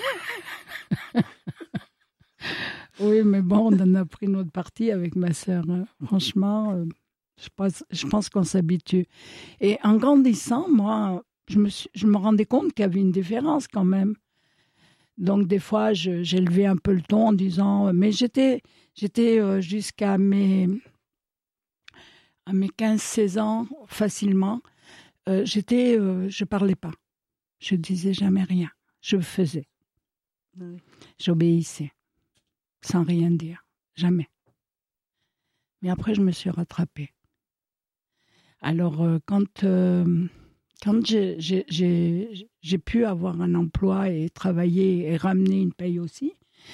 Oui, mais bon, on en a pris notre parti avec ma sœur. hein. Franchement, euh, je pense, je pense qu'on s'habitue. Et en grandissant, moi, je me, suis- je me rendais compte qu'il y avait une différence quand même. Donc, des fois, je- j'élevais un peu le ton en disant... Mais j'étais, j'étais euh, jusqu'à mes, à mes quinze seize ans, facilement. Euh, j'étais, euh, je parlais pas. Je disais jamais rien. Je faisais. Oui. J'obéissais. Sans rien dire. Jamais. Mais après, je me suis rattrapée. Alors, euh, quand, euh, quand j'ai, j'ai, j'ai, j'ai pu avoir un emploi et travailler et ramener une paye aussi,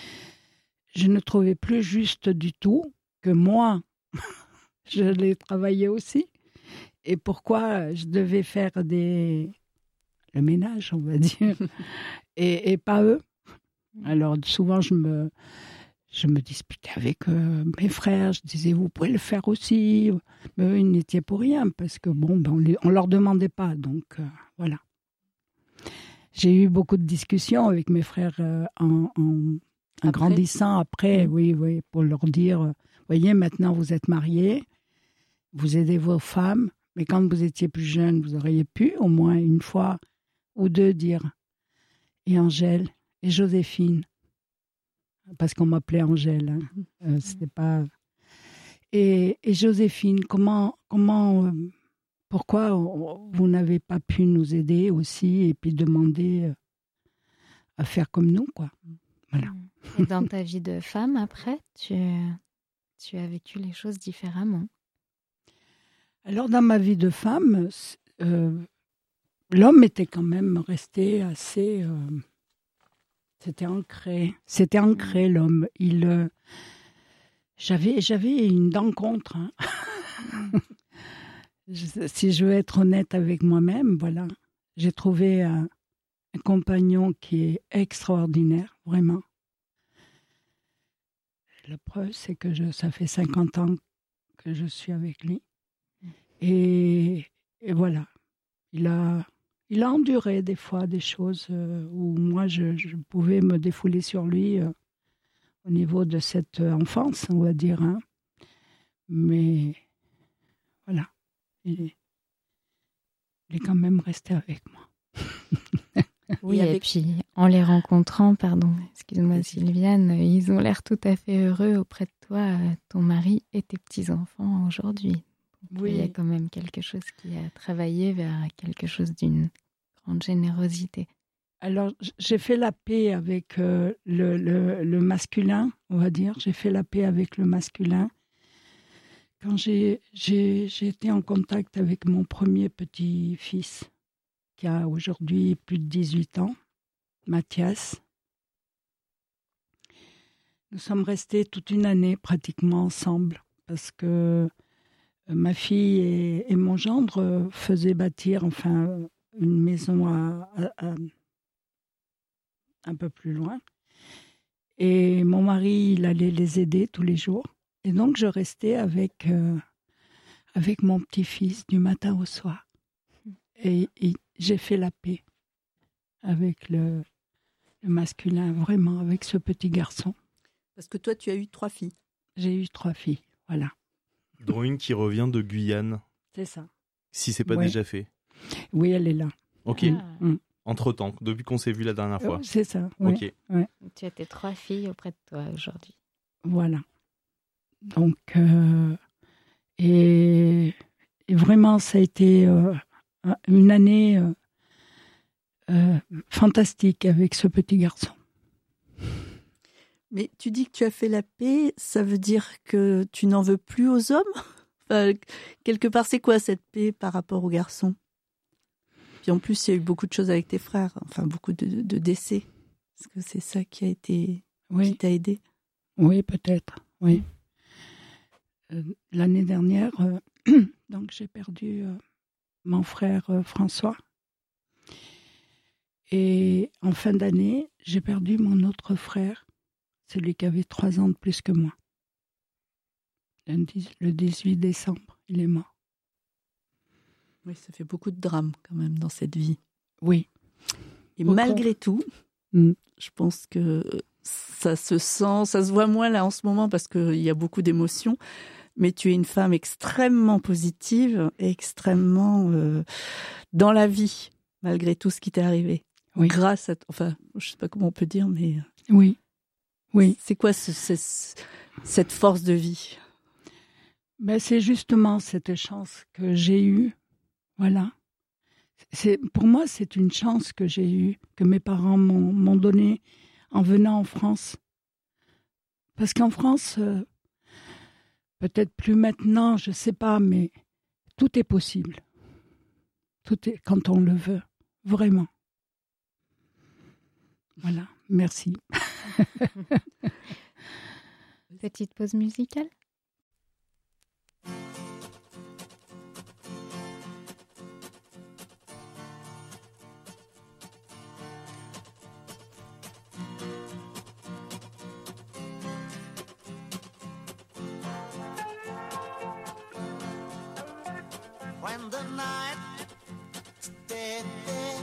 je ne trouvais plus juste du tout que moi, je l'ai travaillé aussi. Et pourquoi je devais faire des... le ménage, on va dire, et, et pas eux. Alors, souvent, je me... Je me disputais avec euh, mes frères, je disais, vous pouvez le faire aussi. Mais eux, ils n'étaient pour rien, parce que bon, ben, on ne leur demandait pas. Donc, euh, voilà. J'ai eu beaucoup de discussions avec mes frères euh, en, en, en grandissant après, oui, oui, pour leur dire, euh, voyez, maintenant vous êtes mariés, vous aidez vos femmes, mais quand vous étiez plus jeune, vous auriez pu au moins une fois ou deux dire, et Angèle, et Joséphine, parce qu'on m'appelait Angèle, hein. euh, c'était pas... Et, et Joséphine, comment, comment, euh, pourquoi on- vous n'avez pas pu nous aider aussi et puis demander euh, à faire comme nous, quoi. Voilà. Et dans ta vie de femme, après, tu, tu as vécu les choses différemment. Alors, dans ma vie de femme, c- euh, l'homme était quand même resté assez... euh, c'était ancré. C'était ancré, l'homme. Il... euh, J'avais, j'avais une dent contre. hein. Je- si je veux être honnête avec moi-même, voilà. J'ai trouvé un, un compagnon qui est extraordinaire, vraiment. La preuve, c'est que je, ça fait cinquante ans que je suis avec lui. Et, et voilà. Il a, il a enduré des fois des choses euh, où moi, je, je pouvais me défouler sur lui euh, au niveau de cette enfance, on va dire. hein. Mais voilà. Il est, il est quand même resté avec moi. Oui, Et et, avec- puis en les rencontrant, pardon, excuse-moi Sylviane, euh, ils ont l'air tout à fait heureux auprès de toi, euh, ton mari et tes petits-enfants aujourd'hui. Donc, Il y a quand même quelque chose qui a travaillé vers quelque chose d'une grande générosité. Alors, j- j'ai fait la paix avec euh, le, le, le masculin, on va dire. J'ai fait la paix avec le masculin. Quand j'ai, j'ai, j'ai été en contact avec mon premier petit-fils, qui a aujourd'hui plus de dix-huit ans, Mathias. Nous sommes restés toute une année pratiquement ensemble, parce que euh, ma fille et, et mon gendre euh, faisaient bâtir enfin, une maison à- à- à, un peu plus loin. Et mon mari, il allait les aider tous les jours. Et donc, je restais avec, euh, avec mon petit-fils du matin au soir. Et, et j'ai fait la paix avec le, le masculin, vraiment, avec ce petit garçon. Parce que toi, tu as eu trois filles. J'ai eu trois filles, voilà. Dont une qui revient de Guyane, C'est ça. si c'est pas Ouais. déjà fait. Oui, elle est là. Ok. Ah. Mm. Entre-temps, depuis qu'on s'est vu la dernière fois. Euh, C'est ça, oui. Ok. Ouais. Tu as tes trois filles auprès de toi aujourd'hui. Voilà. Donc, euh, et, et vraiment, ça a été euh, une année euh, euh, fantastique avec ce petit garçon. Mais tu dis que tu as fait la paix, ça veut dire que tu n'en veux plus aux hommes ? Enfin, quelque part, c'est quoi cette paix par rapport aux garçons ? Puis en plus, il y a eu beaucoup de choses avec tes frères, enfin beaucoup de, de décès. Est-ce que c'est ça qui a été, qui Oui, t'a aidé ? oui, peut-être. Oui. euh, l'année dernière, euh, donc j'ai perdu euh, mon frère euh, François. Et en fin d'année, j'ai perdu mon autre frère, celui qui avait trois ans de plus que moi. Le dix-huit décembre, il est mort. Oui, ça fait beaucoup de drames quand même dans cette vie. Oui. Et Beaucoup. malgré tout, mm. je pense que ça se sent, ça se voit moins là en ce moment parce qu'il y a beaucoup d'émotions, mais tu es une femme extrêmement positive et extrêmement euh, dans la vie, malgré tout ce qui t'est arrivé. Oui. Grâce à... Enfin, je ne sais pas comment on peut dire, mais... Oui. Oui. C'est quoi ce, ce, cette force de vie ? Ben, c'est justement cette chance que j'ai eue. Voilà. C'est, pour moi, c'est une chance que j'ai eue, que mes parents m'ont, m'ont donnée en venant en France. Parce qu'en France, euh, peut-être plus maintenant, je ne sais pas, mais tout est possible. Tout est quand on le veut, vraiment. Voilà, merci. Petite pause musicale. When the night te, te,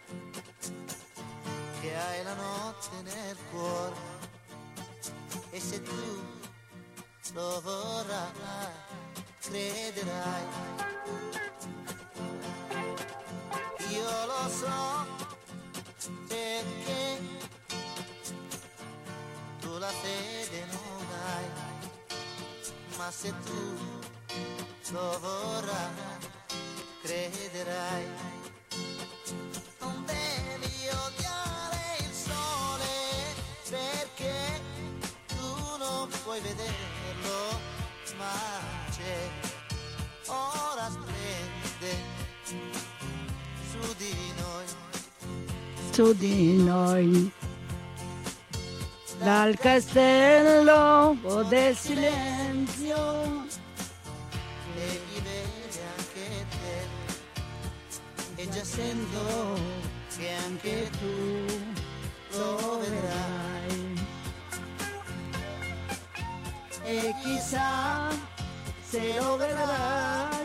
che hai la notte nel cuore e se tu lo vorrai, crederai. Io lo so perché tu la fede non hai, ma se tu lo vorrai, crederai. Non devi odiare il sole perché tu non puoi vederlo, ma c'è, ora splende su di noi, su di noi. Dal castello del silenzio e li vede anche te, e già sento che anche tu lo vedrai. e chissà se lo vedrai.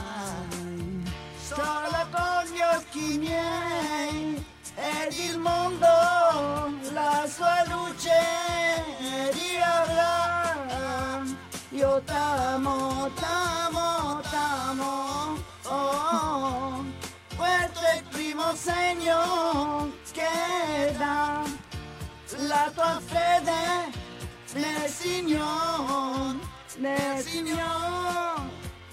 Sola con gli occhi miei ed il mondo la sua luce riavrà. Io t'amo, t'amo, t'amo, oh, questo è il primo segno che dà la tua fede nel Signore, nel Signore.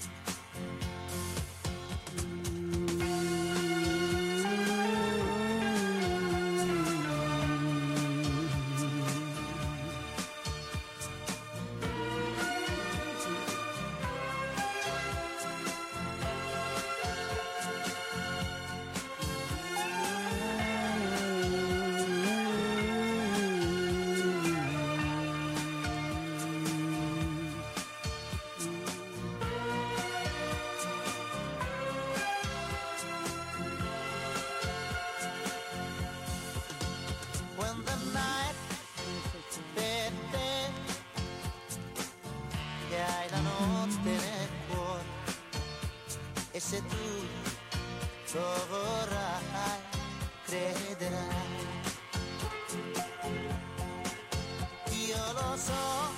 E se tu lo vorrai, crederai. Io lo so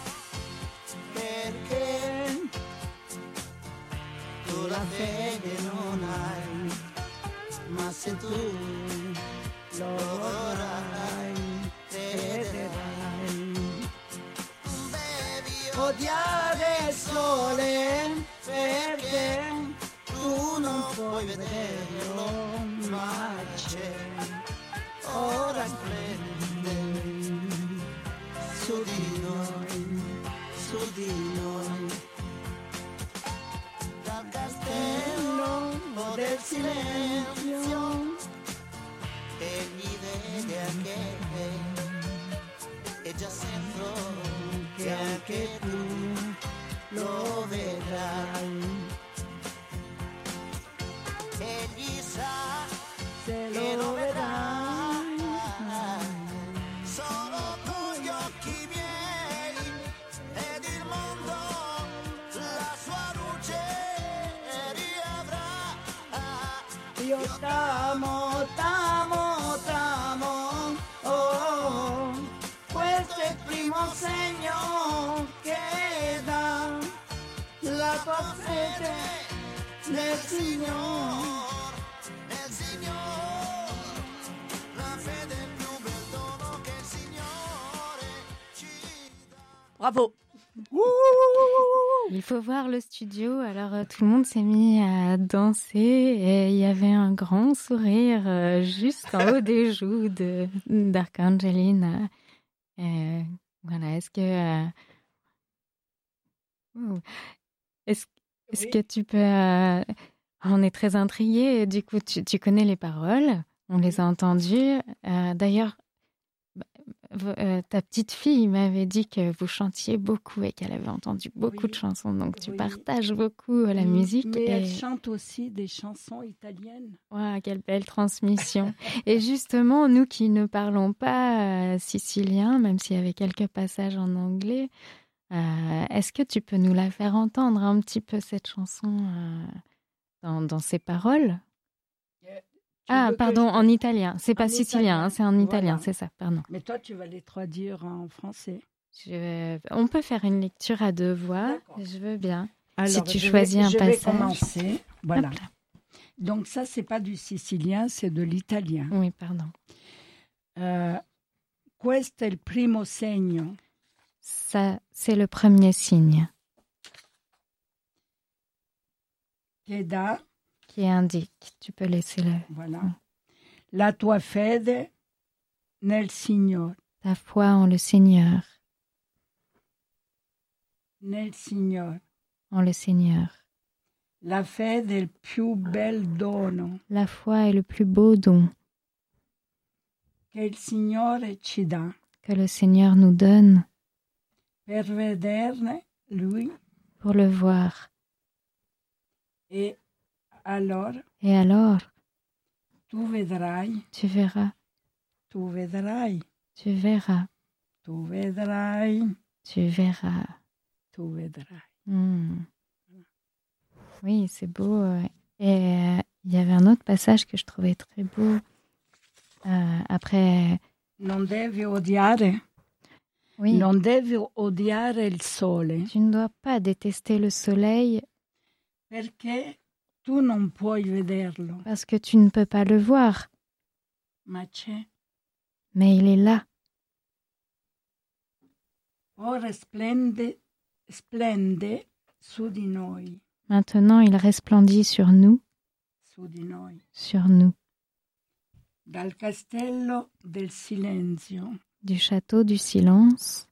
perché tu la fede non hai, ma se tu lo vorrai, crederai. Devi odiare il sole perché tu non puoi vederlo, ma c'è, ora splende su di noi, su di noi. Dal castello del silenzio egli vede anche te, e già sento che anche tu lo io t'amo, t'amo, t'amo, oh, oh. Questo è il primo segno che dà la tua fede nel Signore, nel Signore, la fede è il più bel dono che il Signore ci dà. Bravo. Il faut voir le studio. Alors euh, tout le monde s'est mis à danser et il y avait un grand sourire euh, juste en haut des joues de d'Archangelina. Euh, voilà. Est-ce que euh, ouh. est-ce est-ce Oui. que tu peux euh, on est très intrigués. Du coup, tu, tu connais les paroles. On les a entendues. Euh, d'ailleurs, Euh, ta petite fille m'avait dit que vous chantiez beaucoup et qu'elle avait entendu beaucoup Oui. de chansons, donc tu Oui. partages beaucoup euh, la Mm, musique. Mais et... elle chante aussi des chansons italiennes. Wow, quelle belle transmission. Et justement, nous qui ne parlons pas euh, sicilien, même s'il y avait quelques passages en anglais, euh, est-ce que tu peux nous la faire entendre un petit peu, cette chanson, euh, dans, dans ses paroles? Tu Ah, veux que pardon, je- en italien. C'est pas En sicilien, italien. hein, c'est en italien, Voilà. c'est ça, pardon. Mais toi, tu vas les traduire en français. Je- On peut faire une lecture à deux voix, D'accord. je veux bien. Alors, si tu je choisis vais, un je vais passage. commencer. Voilà. Hop là. Donc ça, c'est pas du sicilien, c'est de l'italien. Oui, pardon. Euh, questo è il primo segno Ça, c'est le premier signe che dà, qui indique. Tu peux laisser le, voilà, la tua fede nel Signore, ta foi en le Seigneur, nel Signore. en le Seigneur. La fede è il più bel dono La foi est le plus beau don che il Signore ci dà que le Seigneur nous donne per vederne Lui pour le voir. e allora Et alors, tu vedrai, tu verras, tu vedrai, tu verras, tu vedrai, tu verras. tu vedrai. Hmm. Oui, c'est beau. euh. Et euh, il y avait un autre passage que je trouvais très beau. Euh, après, Non devi odiare, oui, non devi odiare il sole, tu ne dois pas détester le soleil perché tu non puoi vederlo, parce que tu ne peux pas le voir, ma c'è. mais il est là. Ora splende, splende su di noi, Maintenant, il resplendit sur nous, su di noi, sur nous, dal castello del silenzio. du château du silence.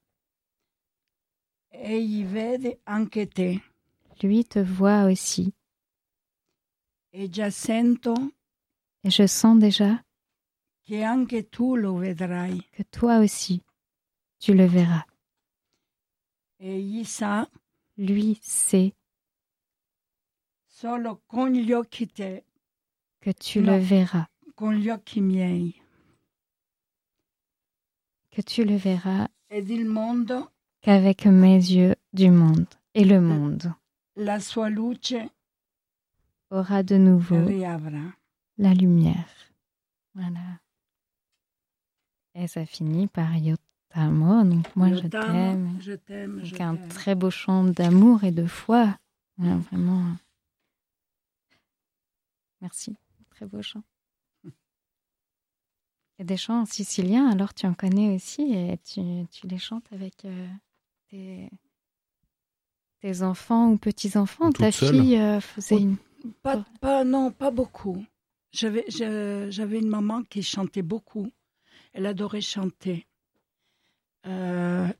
Egli vede anche te Lui te voit aussi. e già sento Et je sens déjà che anche tu lo vedrai. que toi aussi, tu le verras. Egli sa Lui sait solo con gli occhi te, que tu Non. le verras, con gli occhi miei. que tu le verras Ed il mondo, qu'avec mes yeux du monde. Et le monde la sua luce aura de nouveau riavrà. la lumière. Voilà. Et ça finit par Io t'amo. Donc moi, Io je t'amo, t'aime. je t'aime, je Donc un t'aime. très beau chant d'amour et de foi. Ouais, vraiment. Merci. Très beau chant. Et des chants siciliens, alors tu en connais aussi et tu, tu les chantes avec euh, tes, tes enfants ou petits-enfants. Ou Ta toute seule. fille euh, faisait Ou- une... Pas, pas, non, pas beaucoup. J'avais, je- j'avais une maman qui chantait beaucoup. Elle adorait chanter. Euh,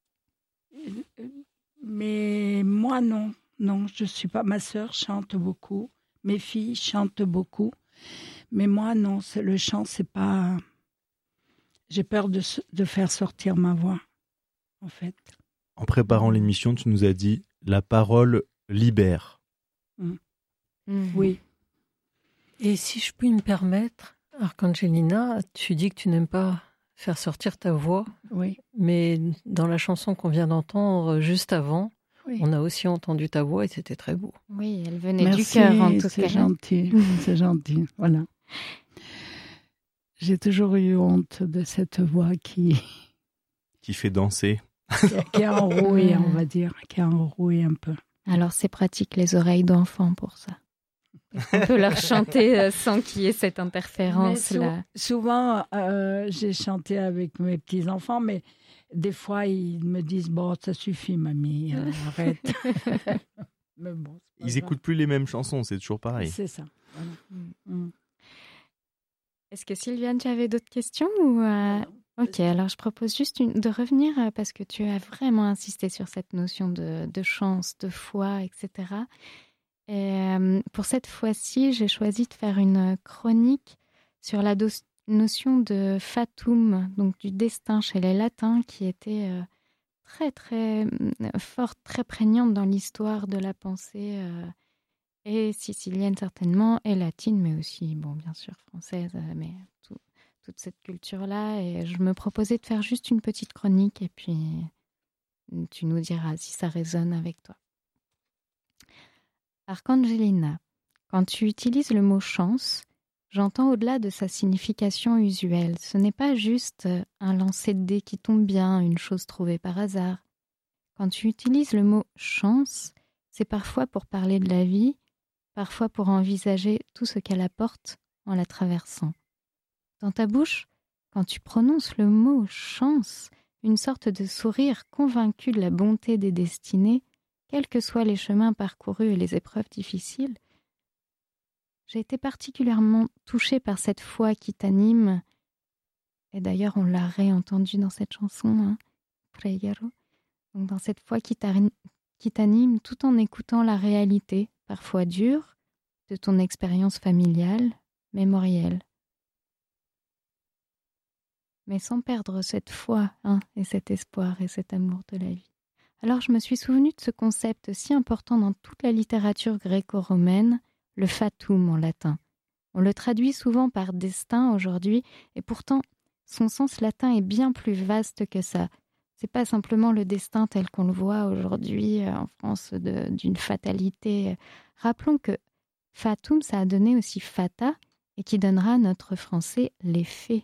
mais moi, non. Non, je suis pas. Ma sœur chante beaucoup. Mes filles chantent beaucoup. Mais moi, non. C'est, le chant, c'est pas. J'ai peur de, s- de faire sortir ma voix, en fait. En préparant l'émission, tu nous as dit la parole libère. Oui. Et si je puis me permettre, Archangelina, tu dis que tu n'aimes pas faire sortir ta voix, Oui. mais dans la chanson qu'on vient d'entendre juste avant, Oui. On a aussi entendu ta voix et c'était très beau. Oui, elle venait Merci, du cœur en tout c'est cas. gentil, c'est gentil. Voilà. J'ai toujours eu honte de cette voix qui, Qui fait danser. qui, qui est enrouée, on va dire, qui est enrouée un peu. Alors c'est pratique les oreilles d'enfants pour ça. On peut leur chanter euh, sans qu'il y ait cette Mais interférence-là. sou- souvent, euh, j'ai chanté avec mes petits-enfants, mais des fois, ils me disent « Bon, ça suffit, mamie, euh, arrête. » Mais bon, c'est pas Ils grave. écoutent plus les mêmes chansons, c'est toujours pareil. C'est ça. Voilà. Mm. Est-ce que Sylviane, tu avais d'autres questions ou euh, Ok, alors je propose juste une- de revenir euh, parce que tu as vraiment insisté sur cette notion de, de chance, de foi, et cetera. Et, euh, pour cette fois-ci, j'ai choisi de faire une chronique sur la dos- notion de fatum, donc du destin chez les latins, qui était euh, très très euh, forte, très prégnante dans l'histoire de la pensée euh, et sicilienne certainement, et latine, mais aussi, bon, bien sûr, française, euh, mais tout- toute cette culture-là. Et je me proposais de faire juste une petite chronique, et puis tu nous diras si ça résonne avec toi. Archangelina, quand tu utilises le mot chance, j'entends au-delà de sa signification usuelle. Ce n'est pas juste euh, un lancer de dés qui tombe bien, une chose trouvée par hasard. Quand tu utilises le mot chance, c'est parfois pour parler de la vie, parfois pour envisager tout ce qu'elle apporte en la traversant. Dans ta bouche, quand tu prononces le mot chance, une sorte de sourire convaincu de la bonté des destinées, quels que soient les chemins parcourus et les épreuves difficiles, j'ai été particulièrement touchée par cette foi qui t'anime. Et d'ailleurs, on l'a réentendu dans cette chanson, hein, Preghiero. Donc, dans cette foi qui t'ani- qui t'anime tout en écoutant la réalité, parfois dure, de ton expérience familiale, mémorielle. Mais sans perdre cette foi hein, et cet espoir et cet amour de la vie. Alors je me suis souvenue de ce concept si important dans toute la littérature gréco-romaine, le fatum en latin. On le traduit souvent par destin aujourd'hui, et pourtant son sens latin est bien plus vaste que ça. C'est pas simplement le destin tel qu'on le voit aujourd'hui euh, en France de- d'une fatalité. Rappelons que fatum, ça a donné aussi fata, et qui donnera à notre français les fées.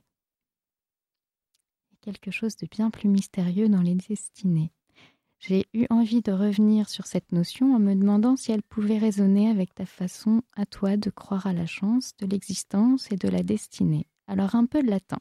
Quelque chose de bien plus mystérieux dans les destinées. J'ai eu envie de revenir sur cette notion en me demandant si elle pouvait résonner avec ta façon à toi de croire à la chance, de l'existence et de la destinée. Alors un peu de latin.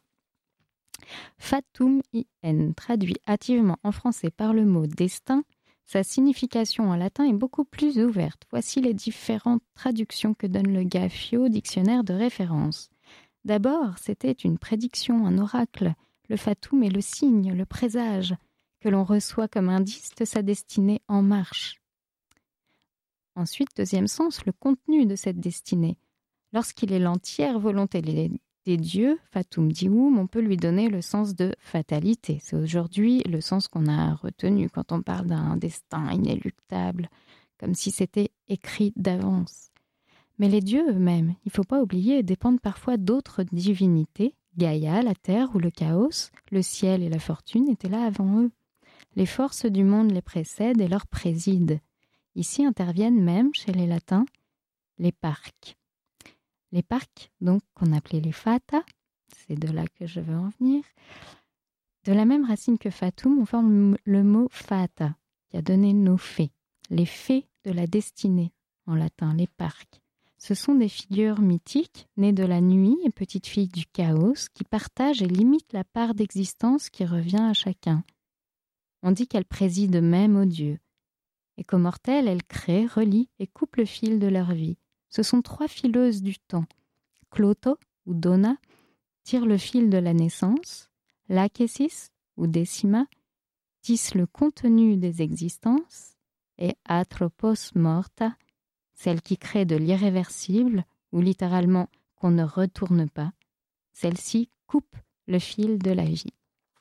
Fatum in, traduit hâtivement en français par le mot destin, sa signification en latin est beaucoup plus ouverte. Voici les différentes traductions que donne le Gaffio, dictionnaire de référence. D'abord, c'était une prédiction, un oracle. Le fatum est le signe, le présage, que l'on reçoit comme indice de sa destinée en marche. Ensuite, deuxième sens, le contenu de cette destinée. Lorsqu'il est l'entière volonté des dieux, fatum dium, on peut lui donner le sens de fatalité. C'est aujourd'hui le sens qu'on a retenu quand on parle d'un destin inéluctable, comme si c'était écrit d'avance. Mais les dieux eux-mêmes, il ne faut pas oublier, dépendent parfois d'autres divinités. Gaïa, la terre ou le chaos, le ciel et la fortune étaient là avant eux. Les forces du monde les précèdent et leur président. Ici interviennent même, chez les latins, les parques. Les parques, donc, qu'on appelait les fata, c'est de là que je veux en venir. De la même racine que fatum, on forme le mot fata, qui a donné nos fées. Les fées de la destinée, en latin, les parques. Ce sont des figures mythiques, nées de la nuit et petites filles du chaos, qui partagent et limitent la part d'existence qui revient à chacun. On dit qu'elles président même aux dieux. Et qu'aux mortels, elles créent, relient et coupent le fil de leur vie. Ce sont trois fileuses du temps. Cloto, ou Donna, tire le fil de la naissance. Lachesis, ou Décima, tisse le contenu des existences. Et Atropos Morta, celle qui crée de l'irréversible, ou littéralement qu'on ne retourne pas. Celle-ci coupe le fil de la vie.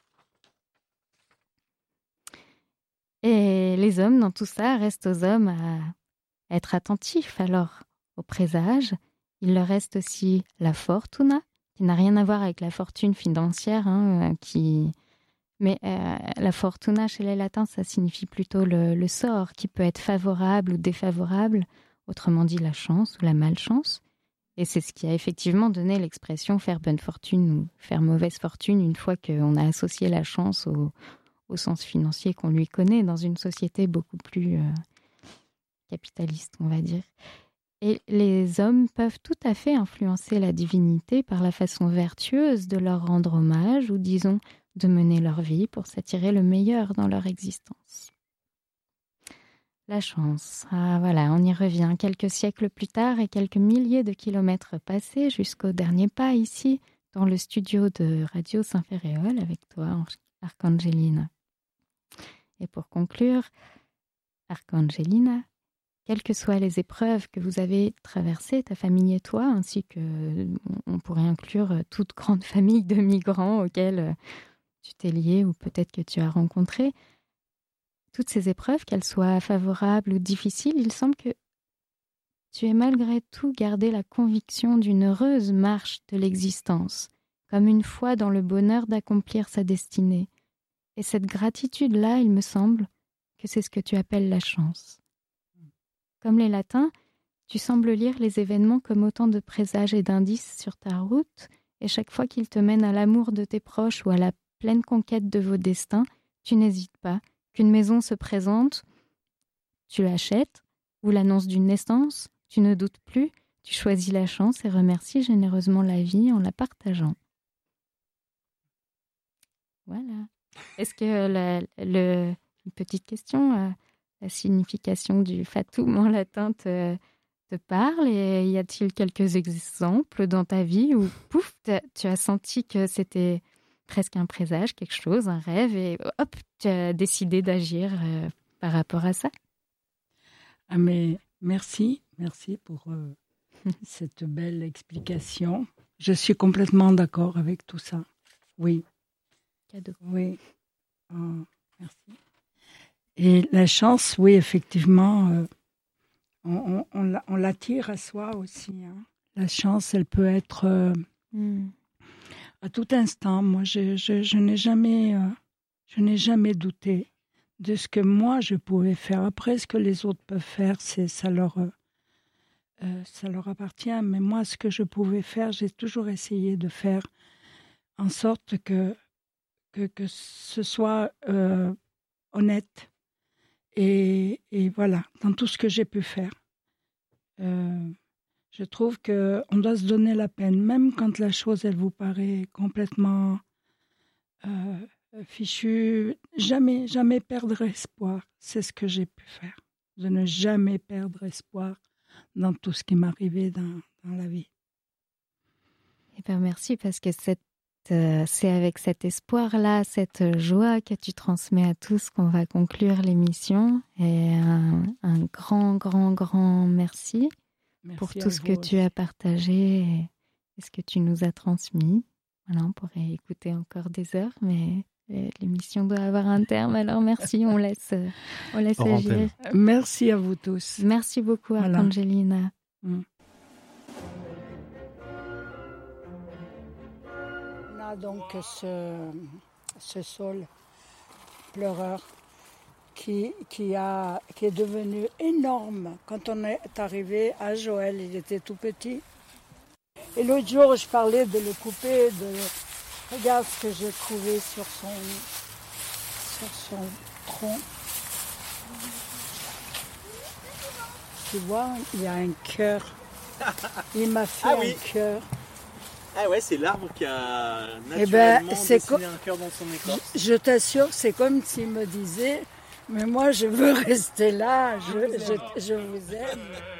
Et les hommes, dans tout ça, restent aux hommes à être attentifs alors au présage. Il leur reste aussi la fortuna, qui n'a rien à voir avec la fortune financière, hein, qui Mais euh, la fortuna chez les latins, ça signifie plutôt le, le sort, qui peut être favorable ou défavorable, autrement dit la chance ou la malchance. Et c'est ce qui a effectivement donné l'expression faire bonne fortune ou faire mauvaise fortune une fois qu'on a associé la chance au, au sens financier qu'on lui connaît dans une société beaucoup plus euh, capitaliste, on va dire. Et les hommes peuvent tout à fait influencer la divinité par la façon vertueuse de leur rendre hommage ou, disons, de mener leur vie pour s'attirer le meilleur dans leur existence. La chance, ah voilà, on y revient quelques siècles plus tard et quelques milliers de kilomètres passés jusqu'au dernier pas ici, dans le studio de Radio Saint-Ferréol avec toi, Archangelina. Et pour conclure, Archangelina, quelles que soient les épreuves que vous avez traversées, ta famille et toi, ainsi que on pourrait inclure toute grande famille de migrants auxquels tu t'es lié ou peut-être que tu as rencontré, toutes ces épreuves, qu'elles soient favorables ou difficiles, il semble que tu aies malgré tout gardé la conviction d'une heureuse marche de l'existence, comme une foi dans le bonheur d'accomplir sa destinée. Et cette gratitude-là, il me semble que c'est ce que tu appelles la chance. Comme les latins, tu sembles lire les événements comme autant de présages et d'indices sur ta route, et chaque fois qu'ils te mènent à l'amour de tes proches ou à la pleine conquête de vos destins, tu n'hésites pas. Qu'une maison se présente, tu l'achètes, ou l'annonce d'une naissance, tu ne doutes plus, tu choisis la chance et remercies généreusement la vie en la partageant. Voilà. Est-ce que la, le, une petite question, euh, la signification du fatum en latin te, te parle et y a-t-il quelques exemples dans ta vie où, pouf, tu as senti que c'était presque un présage, quelque chose, un rêve, et hop, tu as décidé d'agir euh, par rapport à ça? Ah mais merci, merci pour euh, cette belle explication. Je suis complètement d'accord avec tout ça. Oui. Cadeau. Oui. Oh, merci. Et la chance, oui, effectivement, euh, on, on, on l'attire à soi aussi. Hein. La chance, elle peut être... Euh, mm. À tout instant, moi, je, je, je n'ai jamais, euh, je n'ai jamais douté de ce que moi je pouvais faire. Après, ce que les autres peuvent faire, c'est ça leur, euh, ça leur appartient. Mais moi, ce que je pouvais faire, j'ai toujours essayé de faire en sorte que que, que ce soit euh, honnête et, et voilà dans tout ce que j'ai pu faire. Euh, Je trouve qu'on doit se donner la peine, même quand la chose, elle vous paraît complètement euh, fichue. Jamais, jamais perdre espoir. C'est ce que j'ai pu faire. De ne jamais perdre espoir dans tout ce qui m'arrivait dans, dans la vie. Eh bien, merci, parce que cette, euh, c'est avec cet espoir-là, cette joie que tu transmets à tous qu'on va conclure l'émission. Et un, un grand, grand, grand merci. Merci pour tout ce que aussi. Tu as partagé et, et ce que tu nous as transmis. Voilà, on pourrait écouter encore des heures, mais l'émission doit avoir un terme. Alors merci, on laisse, on laisse agir. Merci à vous tous. Merci beaucoup, voilà. Archangelina. Mm. On a donc ce, ce sol pleureur. Qui, qui, a, qui est devenu énorme. Quand on est arrivé à Joël, il était tout petit. Et l'autre jour, je parlais de le couper, de regarde ce que j'ai trouvé sur son, sur son tronc. Tu vois, il y a un cœur. Il m'a fait ah, un oui. cœur. Ah ouais, c'est l'arbre qui a naturellement eh ben, dessiné co- un cœur dans son écorce. Je, je t'assure, c'est comme s'il me disait... Mais moi, je veux rester là, je, je, je vous aime.